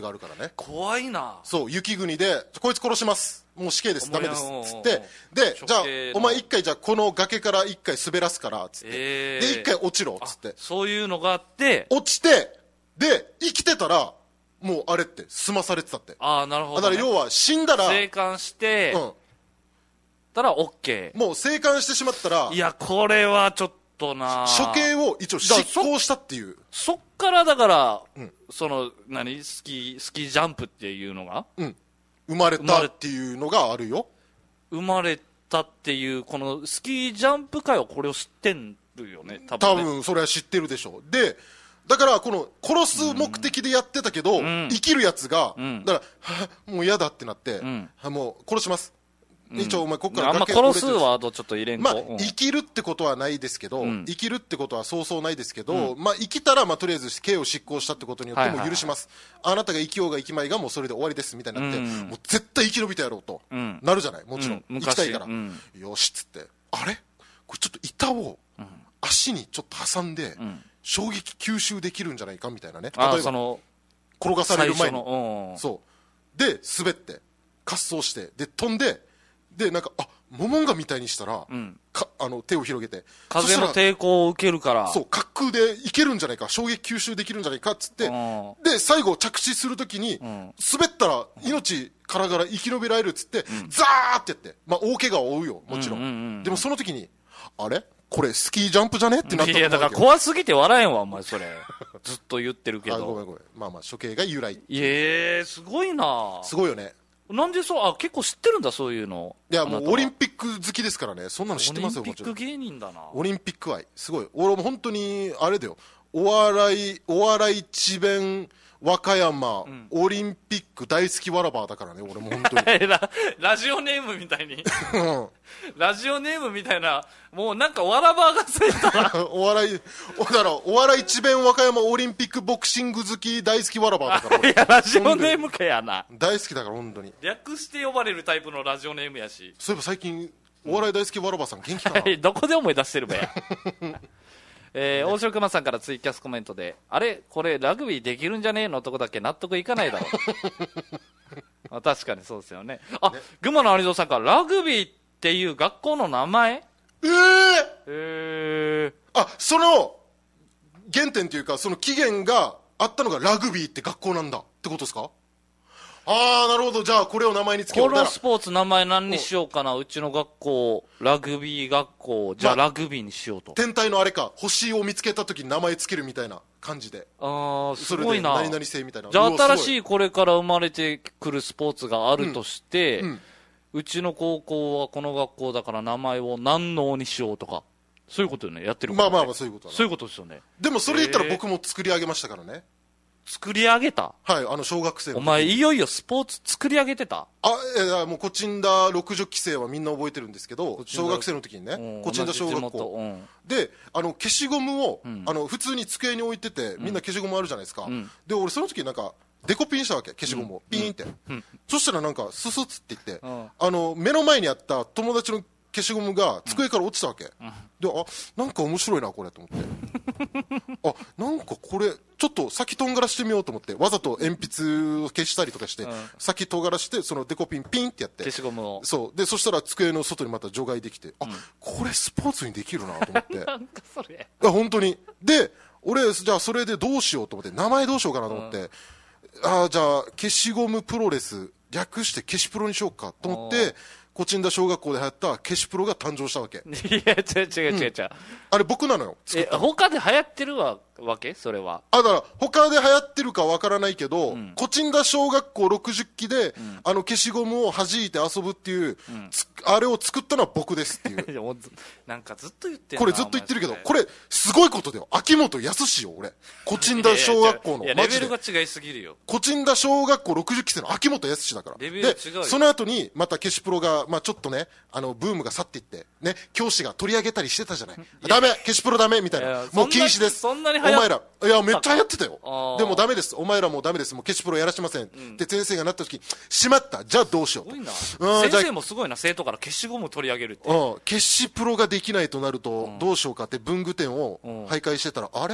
ね。 怖いな。 そう、雪国で、こいつ殺します。もう死刑です。ダメです。つって、で、 処刑のじゃあ、お前一回じゃあこの崖から一回滑らすから、つって。 えーで、一回落ちろ、つって。 そういうのがあって、 落ちて、で、生きてたら、もうあれって済まされてたって。 ああ、なるほど、ね。 だから要は死んだら、 生還して、 うん。 たら OK。 もう生還してしまったら、 いや、これはちょっとな。 処刑を一応執行したっていう。 そっからだから、 うん、 その、何スキー、スキージャンプっていうのがうん。生まれたっていうのがあるよ。 生まれたっていう、このスキージャンプ界はこれを知ってんるよね、多分ね。 多分それは知ってるでしょう。で、だからこの殺す目的でやってたけど、うん、生きるやつが、うん、だから、はもう嫌だってなって、うん、もう殺します。一応お前ここからあんま殺すワードちょっと入れんと、 まあ、生きるってことはないですけど、うん、生きるってことはそうそうないですけど、うん、まあ生きたらまあとりあえず刑を執行したってことによってもう許します、はいはいはい、あなたが生きようが生きまいがもうそれで終わりですみたいになって、うん、もう絶対生き延びてやろうと、うん、なるじゃない、もちろん、うん、生きたいから、うん、よしっつってあれこれちょっと板を足にちょっと挟んで、うん、衝撃吸収できるんじゃないかみたいなね、例えばその転がされる前にそうで滑って滑走してで飛んででなんかあモモンガみたいにしたら、うん、かあの手を広げて風の抵抗を受けるからそう滑空でいけるんじゃないか衝撃吸収できるんじゃないかっつってで最後着地するときに、うん、滑ったら命からがら生き延びられるっつって、うん、ザーってやって、まあ、大怪我を負うよもちろん、うんうんうん、でもその時にあれこれスキージャンプじゃねってなった。 いやだから怖すぎて笑えんわお前それずっと言ってるけどあごめんごめんまあまあ処刑が由来いえー、すごいなすごいよねなんでそうあ結構知ってるんだそういうのいやもうオリンピック好きですからねそんなの知ってますよオリンピック芸人だなオリンピック愛すごい俺も本当にあれだよお笑いお笑い智弁和歌山、うん、オリンピック大好きわらばーだからね俺も本当にラ, ラジオネームみたいにラジオネームみたいなもうなんかわらばーがついたらお笑いおだろお笑い智弁和歌山オリンピックボクシング好き大好きわらばーだからいやラジオネームかやな大好きだから本当に略して呼ばれるタイプのラジオネームやしそういえば最近お笑い大好きわらばーさん元気かなどこで思い出してるばやえー、大城熊さんからツイキャスコメントであれこれラグビーできるんじゃねえのとこだけ納得いかないだろう確かにそうですよねあ、ね、群馬の有蔵さんからラグビーっていう学校の名前えー、 えー、 あその原点というかその起源があったのがラグビーって学校なんだってことですかああなるほどじゃあこれを名前につけようこのスポーツ名前何にしようかなうちの学校ラグビー学校じゃあラグビーにしようと、 まあ、天体のあれか星を見つけた時に名前つけるみたいな感じでああすごいなそれで何々性みたいなじゃあ新しいこれから生まれてくるスポーツがあるとして、うんうん、うちの高校はこの学校だから名前を南能にしようとかそういうことよねやってること、ね、 まあまあまあそういうことだなそういうことですよねでもそれ言ったら僕も作り上げましたからね作り上げたはいあの小学生のお前いよいよスポーツ作り上げてたあいやもうコチンダろくじゅっき生はみんな覚えてるんですけど小学生の時にね、うん、コチンダ小学校、うん、であの消しゴムを、うん、あの普通に机に置いててみんな消しゴムあるじゃないですか、うん、で俺その時なんかデコピンしたわけ消しゴムを、うん、ピーンって、うん、そしたらなんかススッつって言って、うん、あの目の前にあった友達の消しゴムが机から落ちたわけ、うん、であなんか面白いなこれと思ってあなんかこれちょっと先とんがらしてみようと思ってわざと鉛筆を消したりとかして、うん、先とんがらしてそのデコピンピンってやって消しゴムをそうでそしたら机の外にまた除外できて、うん、あこれスポーツにできるなと思ってなんかそれいや本当にで俺じゃあそれでどうしようと思って名前どうしようかなと思って、うん、あじゃあ消しゴムプロレス略して消しプロにしようかと思ってコチンダ小学校で流行った消しプロが誕生したわけいや違う違う違う違う、うん、 あれ僕なのよ作ったのえ他で流行ってるわけそれはあだから他で流行ってるかわからないけど、うん、コチンダ小学校ろくじゅっきで、うん、あの消しゴムを弾いて遊ぶっていう、うん、あれを作ったのは僕ですっていうなんかずっと言ってるこれずっと言ってるけどこれすごいことだよ秋元康よ俺コチンダ小学校のいやレベルが違いすぎるよコチンダ小学校ろくじゅっき生の秋元康だからレベル違うよでその後にまた消しプロが、まあ、ちょっとねあのブームが去っていってね教師が取り上げたりしてたじゃないダメ消しプロダメみたいなもう禁止ですそんなに流行っお前らいやめっちゃ流行ってたよでもダメですお前らもうダメですもう消しプロやらしません、うん、で先生がなった時しまったじゃあどうしようと、 うん、先生もすごいな生徒から消しゴム取り上げるって、 うん、消しプロができないとなるとどうしようかって文具店を徘徊してたら、うん、あれ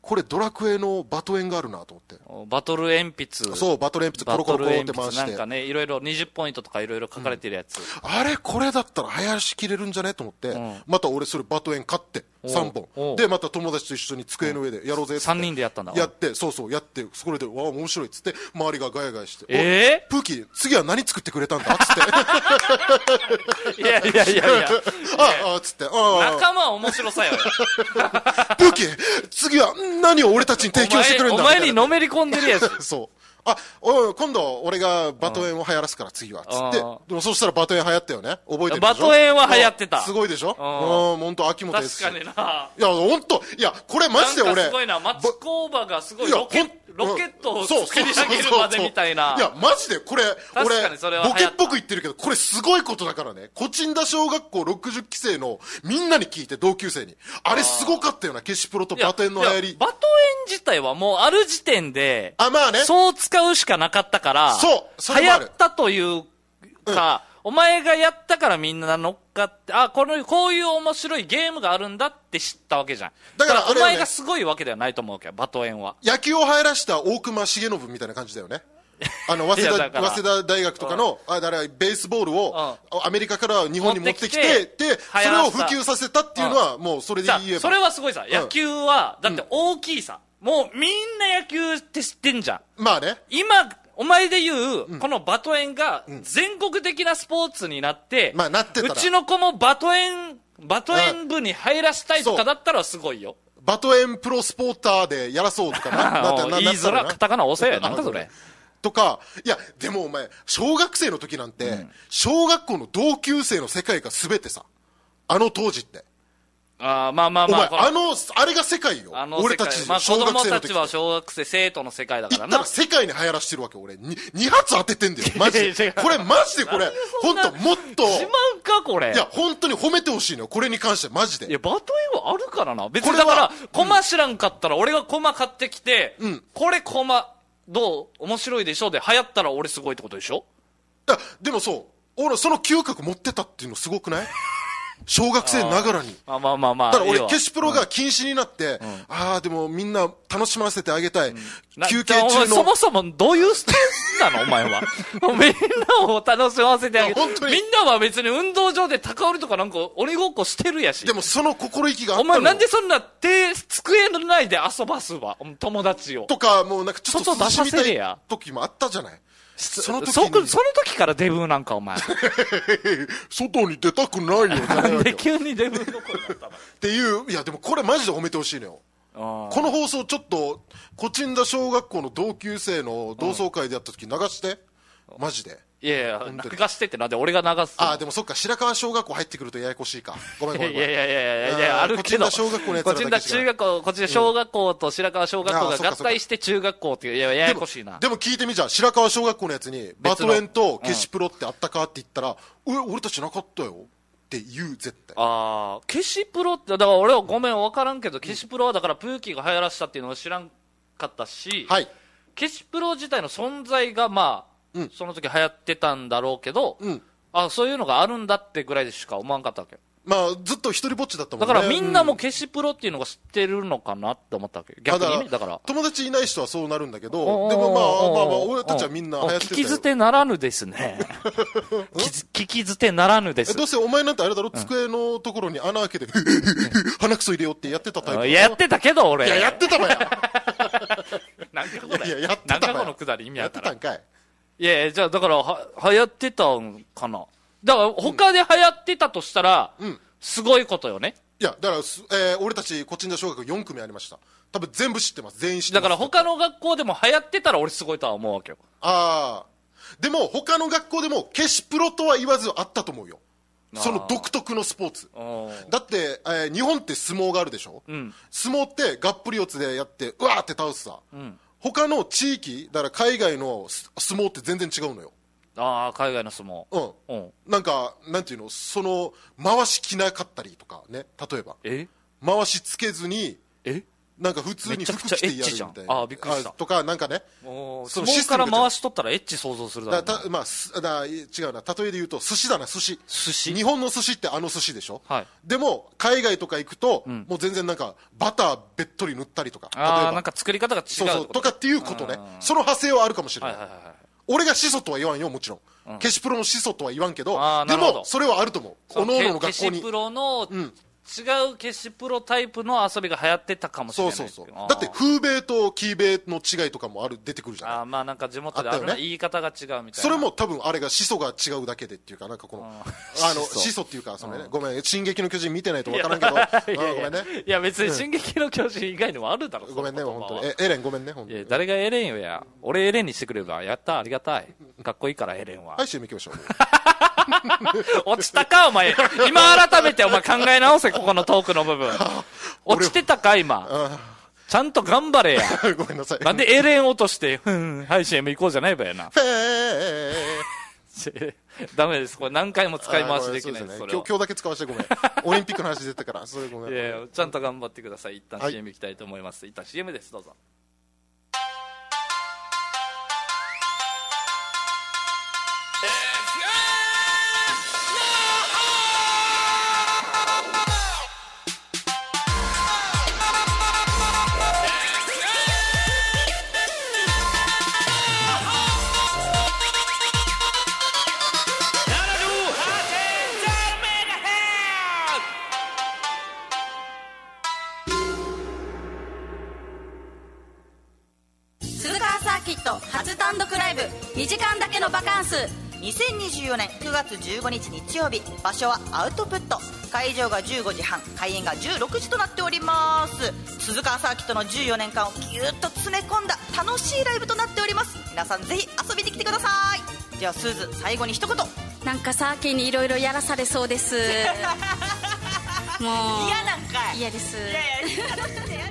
これドラクエのバトエンがあるなと思って。 バトル鉛筆。 そう、バトル鉛筆コロコロコロって回して。 なんかね、いろいろにじゅっポイントとかいろいろ書かれてるやつ、 うん、あれこれだったら流行しきれるんじゃねと思って、うん、また俺それバトエン買ってさんぼんで、また友達と一緒に机の上でやろうぜってさんにんでやったんだ。 やって、そうそうやって、それでわあ面白いっつって周りがガヤガヤして、 えー、 プーキー次は何作ってくれたんだっつっていやいやいやいやああっつってあ仲間は面白さよプーキー次は何を俺たちに提供してくれるんだお前にのめり込んでるやつそうあ、おい今度俺がバトエンを流行らすから次はつって、でもそしたらバトエン流行ったよね、覚えてるでしょ。 バトエンは流行ってた。 すごいでしょ。うん、本当秋元です。 確かにな。 いや本当、いやこれマジで俺すごいな、町工場がすごいロケロケットを作り上げるまでみたいな。 いやマジでこれ俺ボケっぽく言ってるけど、これすごいことだからね。コチンダ小学校ろくじゅっき生のみんなに聞いて、同級生にあれすごかったよな、消しプロとバトエンの流行り。 バトエン自体はもうある時点で、 あ、まあね、 そう使うしかなかったから、 そうそれ流行ったというか、うん、お前がやったからみんな乗っかって、あ、このこういう面白いゲームがあるんだって知ったわけじゃん。だから、だからお前がすごいわけではないと思うわけよ、バトエンは。 野球を流行らした大隈重信みたいな感じだよね。あの早稲田早稲田大学とかの、うん、あだからベースボールを、うん、アメリカから日本に持ってきて、でそれを普及させたっていうのは、うん、もうそれで言えばそれはすごいさ、野球はだって大きいさ、うん、もうみんな野球って知ってんじゃん。 まあね、 今お前で言う、うん、このバトエンが全国的なスポーツになって、 うん、まあなってたらうちの子もバトエンバトエン部に入らしたいとかだったらすごいよ。 バトエンプロスポーターでやらそうとかな言いづらカタカナ押せよなんかそれとか。いやでもお前小学生の時なんて、うん、小学校の同級生の世界が全てさ、あの当時って。 あまあまあまあ、 お前あのあれが世界よ。 あの俺たち、まあ、子供たちは小学生生徒の世界だからな。 言ったら世界に流行らしてるわけ。俺 に, に発当ててんだよマジでこれマジでこれ本当もっと自慢かこれ。 いや本当に褒めてほしいのよこれに関してマジで。 いやバトエンはあるからな別に。だからコマ知らんかったら俺がコマ買ってきて、うん、これコマどう面白いでしょで流行ったら俺すごいってことでしょ。 いやでもそう俺その嗅覚持ってたっていうのすごくない小学生ながらに。 あまあまあまあ。 だから俺消しプロが禁止になって、うん、ああでもみんな楽しませてあげたい、うん、休憩中のそもそもどういうスタンスなのお前はみんなを楽しませてあげたい。みんなは別に運動場で高売りとかなんか鬼ごっこしてるやし。 でもその心意気があったの。 お前なんでそんな手机の内で遊ばすわ友達をとかもうなんかちょっと涼しみたい時もあったじゃない。 その時その時からデブーなんかお前外に出たくないよじゃないわけよ急にデブーの声だったのっていう。いやでもこれマジで褒めてほしいのよ。この放送ちょっとコチンダ小学校の同級生の同窓会でやった時流してマジで。 いやいや流してってなんで俺が流す。 ああでもそっか白川小学校入ってくるとややこしいか。ごめんごめんごめん。 いやいやいやいやいやあるけどコチンダ小学校のやつらだけ違う。 コチンダ中学校こっちで小学校と白川小学校が合体して中学校っていう。いやややこしいな。 でも聞いてみじゃあ白川小学校のやつにバトエンと消しプロってあったかって言ったら、うん、俺たちなかったよって言う絶対。 ああ消しプロってだから俺はごめん分からんけど、消しプロはだからプーキーが流行らしたっていうのは知らんかったし、 はい、 消しプロ自体の存在がまあうん、その時流行ってたんだろうけど、うん、あそういうのがあるんだってぐらいでしか思わんかったわけ。 まあずっと一人ぼっちだったもんね。 だからみんなも消しプロっていうのが知ってるのかなって思ったわけ。逆にね。だから友達いない人はそうなるんだけど、でもまあまあまあ俺たちはみんな流行ってたよ。 聞き捨てならぬですね聞き捨てならぬです。 どうせお前なんてあれだろ、うん、机のところに穴開けて鼻くそ入れようってやってたタイプ。 やってたけど俺。 いややってたわやなんかこれいややってたわ。 なんかこのくだり意味あったら。 やってたんかい。 いやいやじゃあだからは流行ってたんかな。だから他で流行ってたとしたら、うん、すごいことよね。 いやだから、えー、俺たちコチンダ小学校よん組ありました。多分全部知ってます。全員知ってます。 だから他の学校でも流行ってたら俺すごいとは思うわけよ。 ああでも他の学校でも消しプロとは言わずあったと思うよ。その独特のスポーツだって、えー、日本って相撲があるでしょ、うん、相撲ってがっぷり四つでやってうわーって倒すさ、うん、他の地域だから海外の相撲って全然違うのよ。 ああ海外の相撲うん、うん、なんかなんていうのその回しきなかったりとかね。例えばえ回しつけずにえなんか普通に服着てやるみたいな。 めちゃくちゃエッチじゃん。ああ、びっくりした。 とか、なんかね。 その相撲から回しとったらエッチ想像するだろうな。 だたまあ、だ違うな。例えで言うと、寿司だな、寿司。 寿司日本の寿司ってあの寿司でしょ。 はい。 でも、海外とか行くと、うん、もう全然なんか、バターべっとり塗ったりとか。 ああ、なんか作り方が違う。 そうそう、とかっていうことね。その派生はあるかもしれない。はいはいはい。俺が始祖とは言わんよ、もちろん。うん、消しプロの始祖とは言わんけど、でも、それはあると思う。おのおのの学校に。 消しプロの、うん違う消しプロタイプの遊びが流行ってたかもしれない。そうそうそう。 だって風米とキー米の違いとかもある出てくるじゃない。 あまあなんか地元である、ね、言い方が違うみたいな。 それも多分あれが始祖が違うだけでっていうかなんかこのあの始祖っていうかそのね、ごめん進撃の巨人見てないとわからんけどごめんね。 いや別に進撃の巨人以外にもあるだろ。 ごめんね本当にエレンごめんね本当に。 誰がエレンよや。俺エレンにしてくればやったありがたい。かっこいいからエレンは。 はい シーエム 行きましょう。 落ちたかお前今改めてお前考え直せここのトークの部分落ちてたか今ちゃんと頑張れやごめんなさいなんでエレン落としてふんはい シーエム 行こうじゃないばやなダメですこれ何回も使い回しできないです。 それ今日今日だけ使わせてごめんオリンピックの話出たからそれごめん。 いやいやちゃんと頑張ってください。一旦 シーエム 行きたいと思います、はい、一旦 シーエム ですどうぞ。 初単独ライブにじかんだけのバカンスにせんにじゅうよねんくがつじゅうごにち日曜日場所はアウトプット会場がじゅうごじはん開演がじゅうろくじとなっております。鈴川サーキットのじゅうよねんかんをぎゅっと詰め込んだ楽しいライブとなっております。皆さんぜひ遊びに来てください。ではスーズ最後に一言。 なんかサーキーにいろいろやらされそうですもう嫌なんかい嫌です。いやいや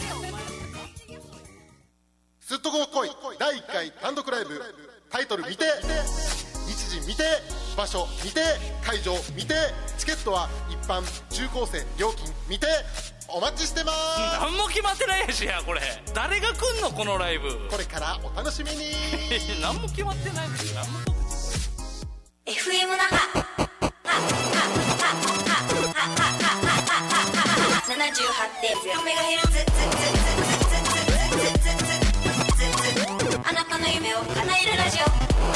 すっとこ来いだいいっかい単独ライブタイトル未定日時未定場所未定会場未定チケットは一般中高生料金未定お待ちしてます。 何も決まってないやしやこれ誰が来んのこのライブ。 これからお楽しみに何も決まってないのに何もエフエム 那覇ななじゅうはちてんゼロメガヘルツあなたの夢を叶えるラジオ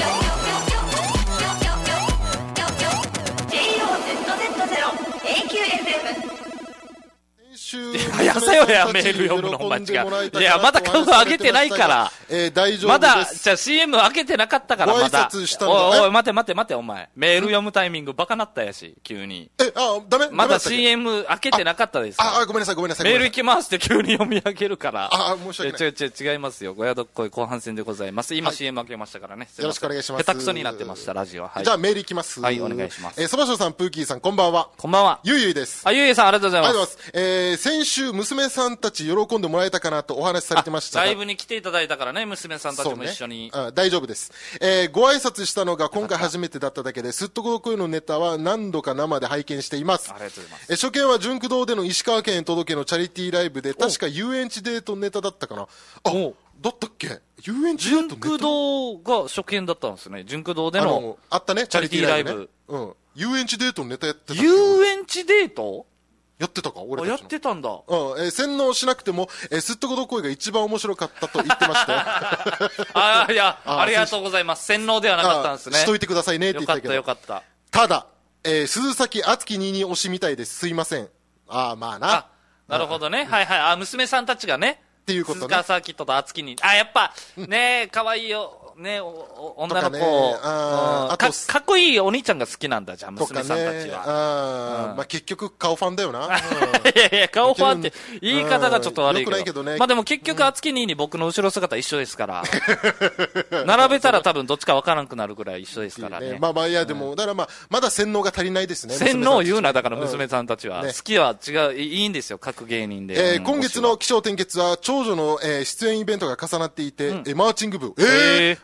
ジェイオーゼットゼットゼロ エーキューエフエムやさよやメール読むの間違い。いやまだ株上げてないから、 えー、大丈夫です。 まだじゃあ シーエム 開けてなかったからまだ。 ご挨拶したの。 おいおい待て待て待てお前メール読むタイミングバカなったやし急に。 えあダメまだ シーエム 開けてなかったです。 ああごめんなさいごめんなさい。 メール行きますって急に読み上げるから。 あ申し訳ない。 違う違う違いますよ。ごやどっこい後半戦でございます。今、はい、シーエム 開けましたからね。 よろしくお願いします。 下手くそになってましたラジオ。はい、 じゃあメール行きます。 はいお願いします。 えー、そばしょうさんプーキーさんこんばんは。 こんばんは。 ゆいゆいです。 あゆいゆいさんありがとうございます。 ありがとうございます。えー、先週娘さんたち喜んでもらえたかなとお話しされてましたが。 ライブに来ていただいたからね娘さんたちも一緒に。 ね、あ大丈夫です。えー、ご挨拶したのが今回初めてだっただけですっとこどこいのネタは何度か生で拝見しています。 ありがとうございます。 えー、初見は純駆堂での石川県届けのチャリティーライブで確か遊園地デートネタだったかな。あだったっけ遊園地デートネタ。 純駆堂が初見だったんですね。純駆堂でのあ, あったねチャリティーライブ、ね、 うん、遊園地デートのネタやってた。 遊園地デートやってたか俺たちの。 やってたんだ。うん、 えー、洗脳しなくても、えー、すっとこどこいが一番面白かったと言ってましたよ。 あいやありがとうございます。洗脳ではなかったんですね。 しといてくださいねって言ったけど。 よかったよかった。 ただ、えー、鈴崎敦樹にに推しみたいです。すいません。ああまあな。 あなるほどね。はいはい。あ娘さんたちがね。 っていうことね。 鈴川サーキットと敦樹に。あやっぱね可愛いよ。ね、お女の子、ね、あかかっこいいお兄ちゃんが好きなんだじゃあ娘さんたちは。 あ、うん、まあ結局顔ファンだよな。うん、いやいや顔ファンって言い方がちょっと悪いけど。 よくないけどね。 まあでも結局敦樹にに僕の後ろ姿一緒ですから。並べたら多分どっちかわからなくなるぐらい一緒ですからね。 ねまあまあいやでも、うん、だからまあまだ洗脳が足りないですね。 洗脳を言うなだから娘さんたちは、うんね、好きは違ういいんですよ各芸人で。 えー、今月の起承転結は長女の、えー、出演イベントが重なっていて、うん、えー、マーチング部。えー、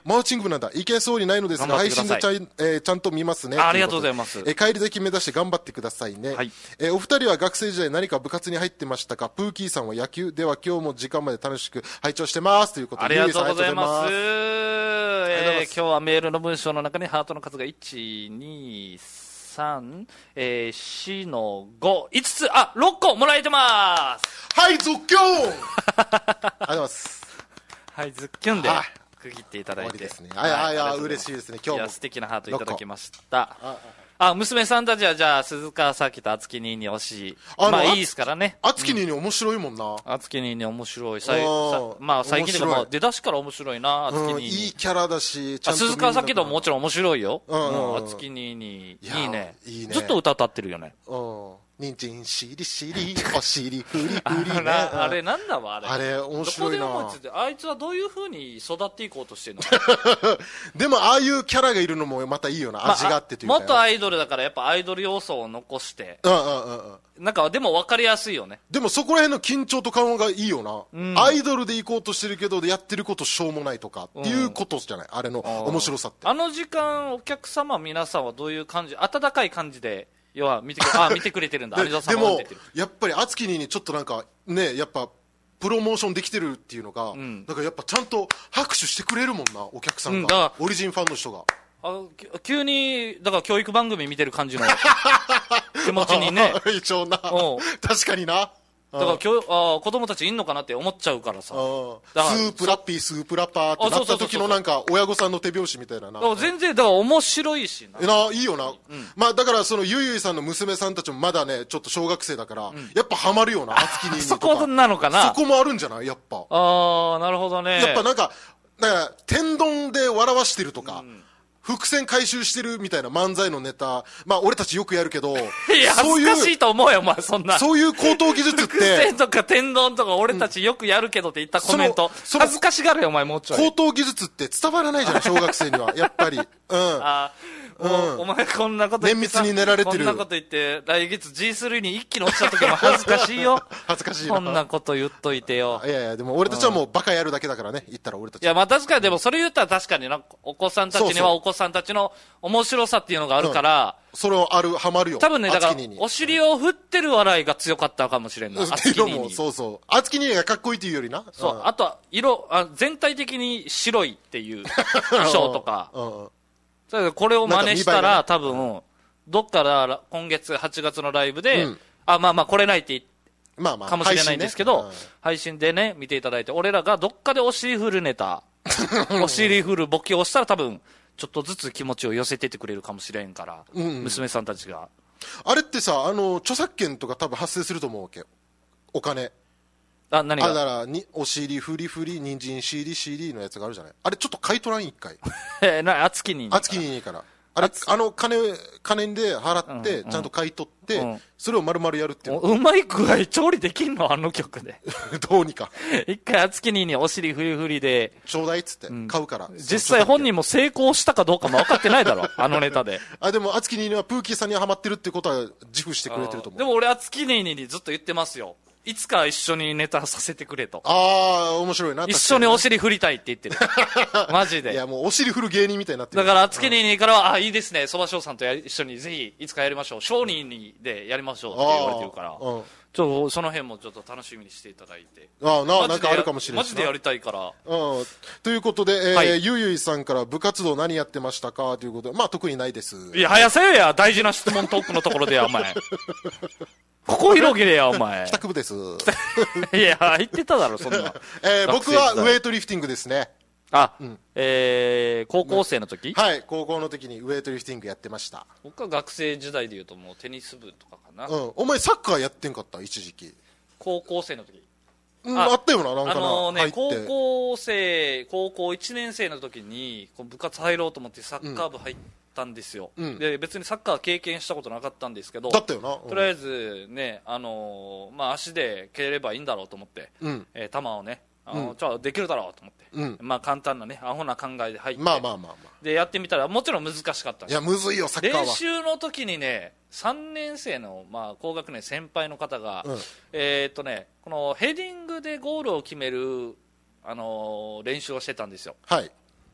マウチング部なんだ。いけそうにないのですが、配信でちゃん、えー、ちゃんと見ますね。 ありがとうございます。 えー、帰り咲き目指して頑張ってくださいね。はい。えー、お二人は学生時代何か部活に入ってましたか？プーキーさんは野球では今日も時間まで楽しく拝聴してます。ということで。 ありがとうございます。えー、今日はメールの文章の中にハートの数がいち、に、さん、えー、よんのご、いつつ、あ、ろっこもらえてます。 はい、ズッキュンありがとうございます。 はい、ズッキュンで区切っていただいて。 ですね。はい、はい、はい、嬉しいですね。今日も。 いや、素敵なハートいただきました。あ、娘さんたちはじゃあ、鈴川さきとあつきにに推し。まあいいですからね。 あつきにに面白いもんな。 あつきにに面白い。さまあ最近でも出だしから面白いな、あつきにに。 いいキャラだし、 ちゃんと。鈴川さきとももちろん面白いよ。あつきにに。いいね。ずっと歌歌ってるよね。 人参しりしり、お尻ふりふりね。 あれなんだわ、あれ。 あれ、面白いな。 どこで思いついて、あいつはどういう風に育っていこうとしてるのでも、ああいうキャラがいるのもまたいいよな。味があってというか。 元アイドルだからやっぱアイドル要素を残して。 うんうんうん。 なんか、でも分かりやすいよね。 でもそこら辺の緊張と緩和がいいよな。うん、アイドルで行こうとしてるけど、やってることしょうもないとか、っていうことじゃない。あれの面白さって。 あの時間、お客様皆さんはどういう感じ、温かい感じで、要は見てくれ、あ、見てくれてるんだ。 で, でも、やっぱり、あつきににちょっとなんか、ね、やっぱ、プロモーションできてるっていうのが、うん、だからやっぱちゃんと拍手してくれるもんな、お客さんが。うん、だからオリジンファンの人が。 あ、急に、だから教育番組見てる感じの気持ちにね。 一応な。確かにな。 だから今日あ子供たちいんのかなって思っちゃうからさ。スープラッピー、スープラッパーってなった時のなんか親御さんの手拍子みたいなな。 全然、だから面白いしな。な、いいよな。うん、まあだからそのゆいゆいさんの娘さんたちもまだね、ちょっと小学生だから、うん、やっぱハマるよな、あつきににとか。 そこなのかな。 そこもあるんじゃないやっぱ。 ああ、なるほどね。 やっぱなんか、だから天丼で笑わしてるとか、うん伏線回収してるみたいな漫才のネタ、まあ俺たちよくやるけど、 いや、恥ずかしいと思うよ、お前、そんな。 そういう高等技術って。伏線とか天丼とか俺たちよくやるけどって言ったコメント、うん、恥ずかしがるよ、お前、もうちょい。 高等技術って伝わらないじゃん、小学生には。やっぱり。うん。 あうん、お前こんなこと言って綿密に練られてる。 こんなこと言って、来月 ジースリー に一気に落ちた時も恥ずかしいよ。 恥ずかしいな。こんなこと言っといてよ。 いやいや、でも俺たちはもうバカやるだけだからね、言ったら俺たち。 いや、まあ確かに、でもそれ言ったら確かにな、お子さんたちにはお子さんたちの面白さっていうのがあるから、 うん、それをある、ハマるよ。 多分ね、だから、お尻を振ってる笑いが強かったかもしれんな。あつきにに。 そうそう。あつきににがかっこいいっていうよりな。 そう。うん、あとは、色あ、全体的に白いっていう衣装とか。うんこれを真似したら、多分、どっから今月はちがつのライブで、うん、あ、まあまあ来れないってまあまあ、かもしれないんですけど、配信、ねうん、配信でね、見ていただいて、俺らがどっかでお尻振るネタ、お尻振るボケをしたら多分、ちょっとずつ気持ちを寄せてってくれるかもしれんから、うんうん、娘さんたちが。 あれってさ、あの、著作権とか多分発生すると思うわけよ。お金。 あ、何があ、だからに、お尻フリフリ、人参シーリシーリのやつがあるじゃない。あれちょっと買い取らん一回。 え、な、あつきにあつきにから。あれ、あの、金、金で払って、ちゃんと買い取って、うんうん、それを丸々やるっていう。 うまい具合調理できんのあの曲で。 どうにか。 一回あつきににお尻フリフリで。 ちょうだいっつって、買うから。 実際本人も成功したかどうかも分かってないだろ、あのネタで。 あ、でもあつきににはプーキーさんにはハマってるってことは自負してくれてると思う。 でも俺あつきにににずっと言ってますよ。いつか一緒にネタさせてくれと。 ああ、面白いな。 一緒にお尻振りたいって言ってる。マジで。 いや、もうお尻振る芸人みたいになってる。 だから、つきににからは、あ、いいですね。そばしょうさんと一緒にぜひ、いつかやりましょう。商人にでやりましょうって言われてるから。うん、ちょっと、その辺もちょっと楽しみにしていただいて。 ああ、な、なんかあるかもしれない。 マジでやりたいから。 うん。ということで、えーはい、ゆいゆいさんから部活動何やってましたかということで、まあ特にないです。 いや、早せよや。大事な質問トークのところでや、お前。ここ広げれや、お前。 帰宅部です。 いや、言ってただろ、そんな。 えー、僕はウェイトリフティングですね。 あ、うん、えー、高校生の時、 はい、高校の時にウェイトリフティングやってました。 僕は学生時代でいうともうテニス部とかかな。 うん。お前サッカーやってんかった一時期。 高校生の時。 うん、あ, あったよな、なんかな。 あのね、高校生、高校いちねん生の時に、部活入ろうと思ってサッカー部入ったんですよ、うん、で別にサッカー経験したことなかったんですけど、 だったよな、 うん、とりあえずね、あのーまあ、足で蹴ればいいんだろうと思って、うんえー、球をね、あの、うん、じゃあできるだろうと思って、うんまあ、簡単なねアホな考えで入って、 まあまあまあまあ、 でやってみたらもちろん難しかったんです。 いやむずいよサッカーは。 練習の時にねさんねん生の、まあ、高学年先輩の方が、うん、えーっとね、このヘディングでゴールを決める、あのー、練習をしてたんですよ。 はい。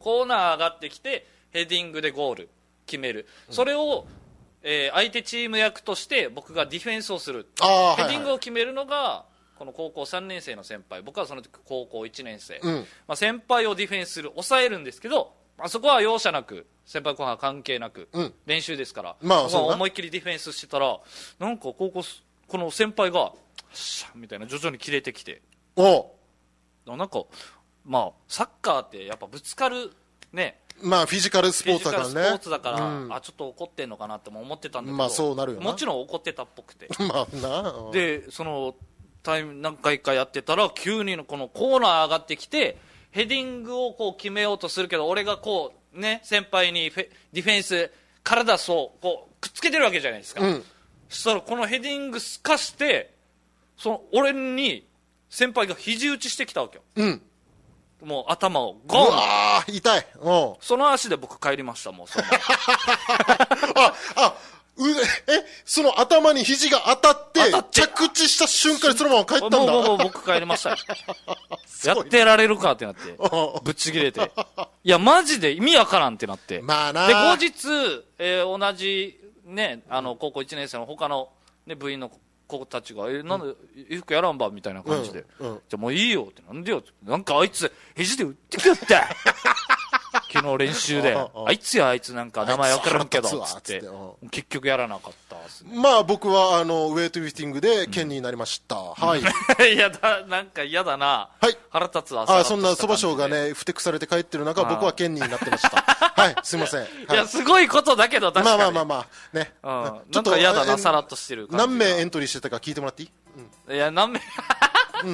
コーナー上がってきてヘディングでゴール決める、うん、それを、えー、相手チーム役として僕がディフェンスをする。 あヘディングを決めるのがこの高校さんねん生の先輩、僕はその時高校いちねん生、うんまあ、先輩をディフェンスする抑えるんですけど、あそこは容赦なく先輩後輩関係なく、うん、練習ですから、まあ、思いっきりディフェンスしてたらなんか高校この先輩がシャッみたいな徐々に切れてきて、 おなんかまあサッカーってやっぱぶつかるね、 まあフィジカルスポーツだからね、 フィジカルスポーツだから、うん、あちょっと怒ってんのかなっても思ってたんだけど、 まあそうなるよな、 もちろん怒ってたっぽくてまあなでそのタイム何回かやってたら急にこのコーナー上がってきてヘディングをこう決めようとするけど、俺がこうね先輩にフェディフェンス体そうこうくっつけてるわけじゃないですか、うん、そしたらこのヘディングすかしてその俺に先輩が肘打ちしてきたわけよ、 うん、 もう頭をゴン、 うわー痛い、おその足で僕帰りました。もうそのああうえその頭に肘が当たって着地した瞬間にそのまま帰ったんだ。 もうもうもう僕帰りましたよやってられるかってなってぶっちぎれて、いやマジで意味わからんってなって、 まあなで後日、えー、同じねあの高校いちねん生の他の、ね、部員の子たちがえなんで衣服やらんばみたいな感じで、うんうん、じゃあもういいよってなんでよって、なんかあいつ肘で打ってきよって昨日練習であいつやあいつなんか名前分からんけどつって結局やらなかったっす、ね、 まあ僕はあのウェイトリフティングで県になりました、うん、はいいやだなんか嫌だな、 はい、 腹立つわ。 あそんなそば賞がねふてくされて帰ってる中僕は県になってましたはいすいません、はい、 いやすごいことだけど確かにまあまあまあまあね、 うん、ちょっと嫌だなさらっとしてる感じ。 何名エントリーしてたか聞いてもらっていい、 うん、いや何名うん、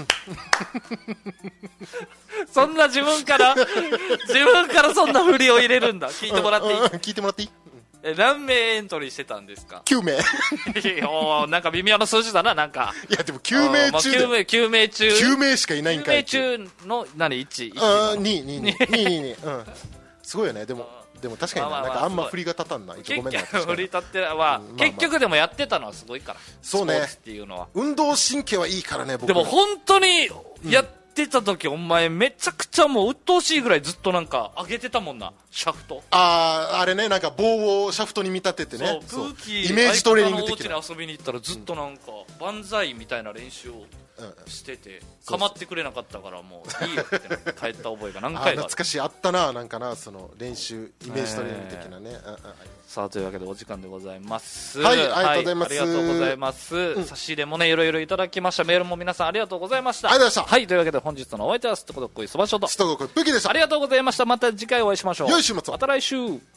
そんな自分から自分からそんな振りを入れるんだ。聞いてもらっていい、うんうん、 聞いてもらっていい、 え何名エントリーしてたんですか。 きゅうめいおなんか微妙な数字だな。なんかいやでもきゅうめい中で、 まあ、きゅうめい、きゅうめい中きゅうめいしかいないんかい。 きゅうめい中の何 いち? あににににうんすごいよね。でもでも確かに、まあまあまあ、なんかあんま振りが立たんな。 一応ごめんな振り立っては、うん、結局でもやってたのはすごいから。 そうね。 スポーツっていうのは運動神経はいいからね。僕でも本当にやってた時、うん、お前めちゃくちゃもう鬱陶しいぐらいずっとなんか上げてたもんなシャフト。 あああれねなんか棒をシャフトに見立ててね。 そう空気イメージトレーニング的な。 相方のお家に遊びに行ったらずっとなんか、うん、万歳みたいな練習をしてて、うん、構ってくれなかったからもういいよって帰った覚えが何回かあ懐かしいあったな。なんかなその練習イメージトレーニング的なね、えー、 さあというわけでお時間でございます。 はい、はい、ありがとうございます、 はい、ありがとうございます、うん、差し入れもねいろいろいただきました。メールも皆さんありがとうございました。 ありがとうございました。 はいというわけで本日のお相手はすっとこどっこいそばしょとすとこどっこい武器でした。 ありがとうございました。また次回お会いしましょう。 良い週末を。 また来週。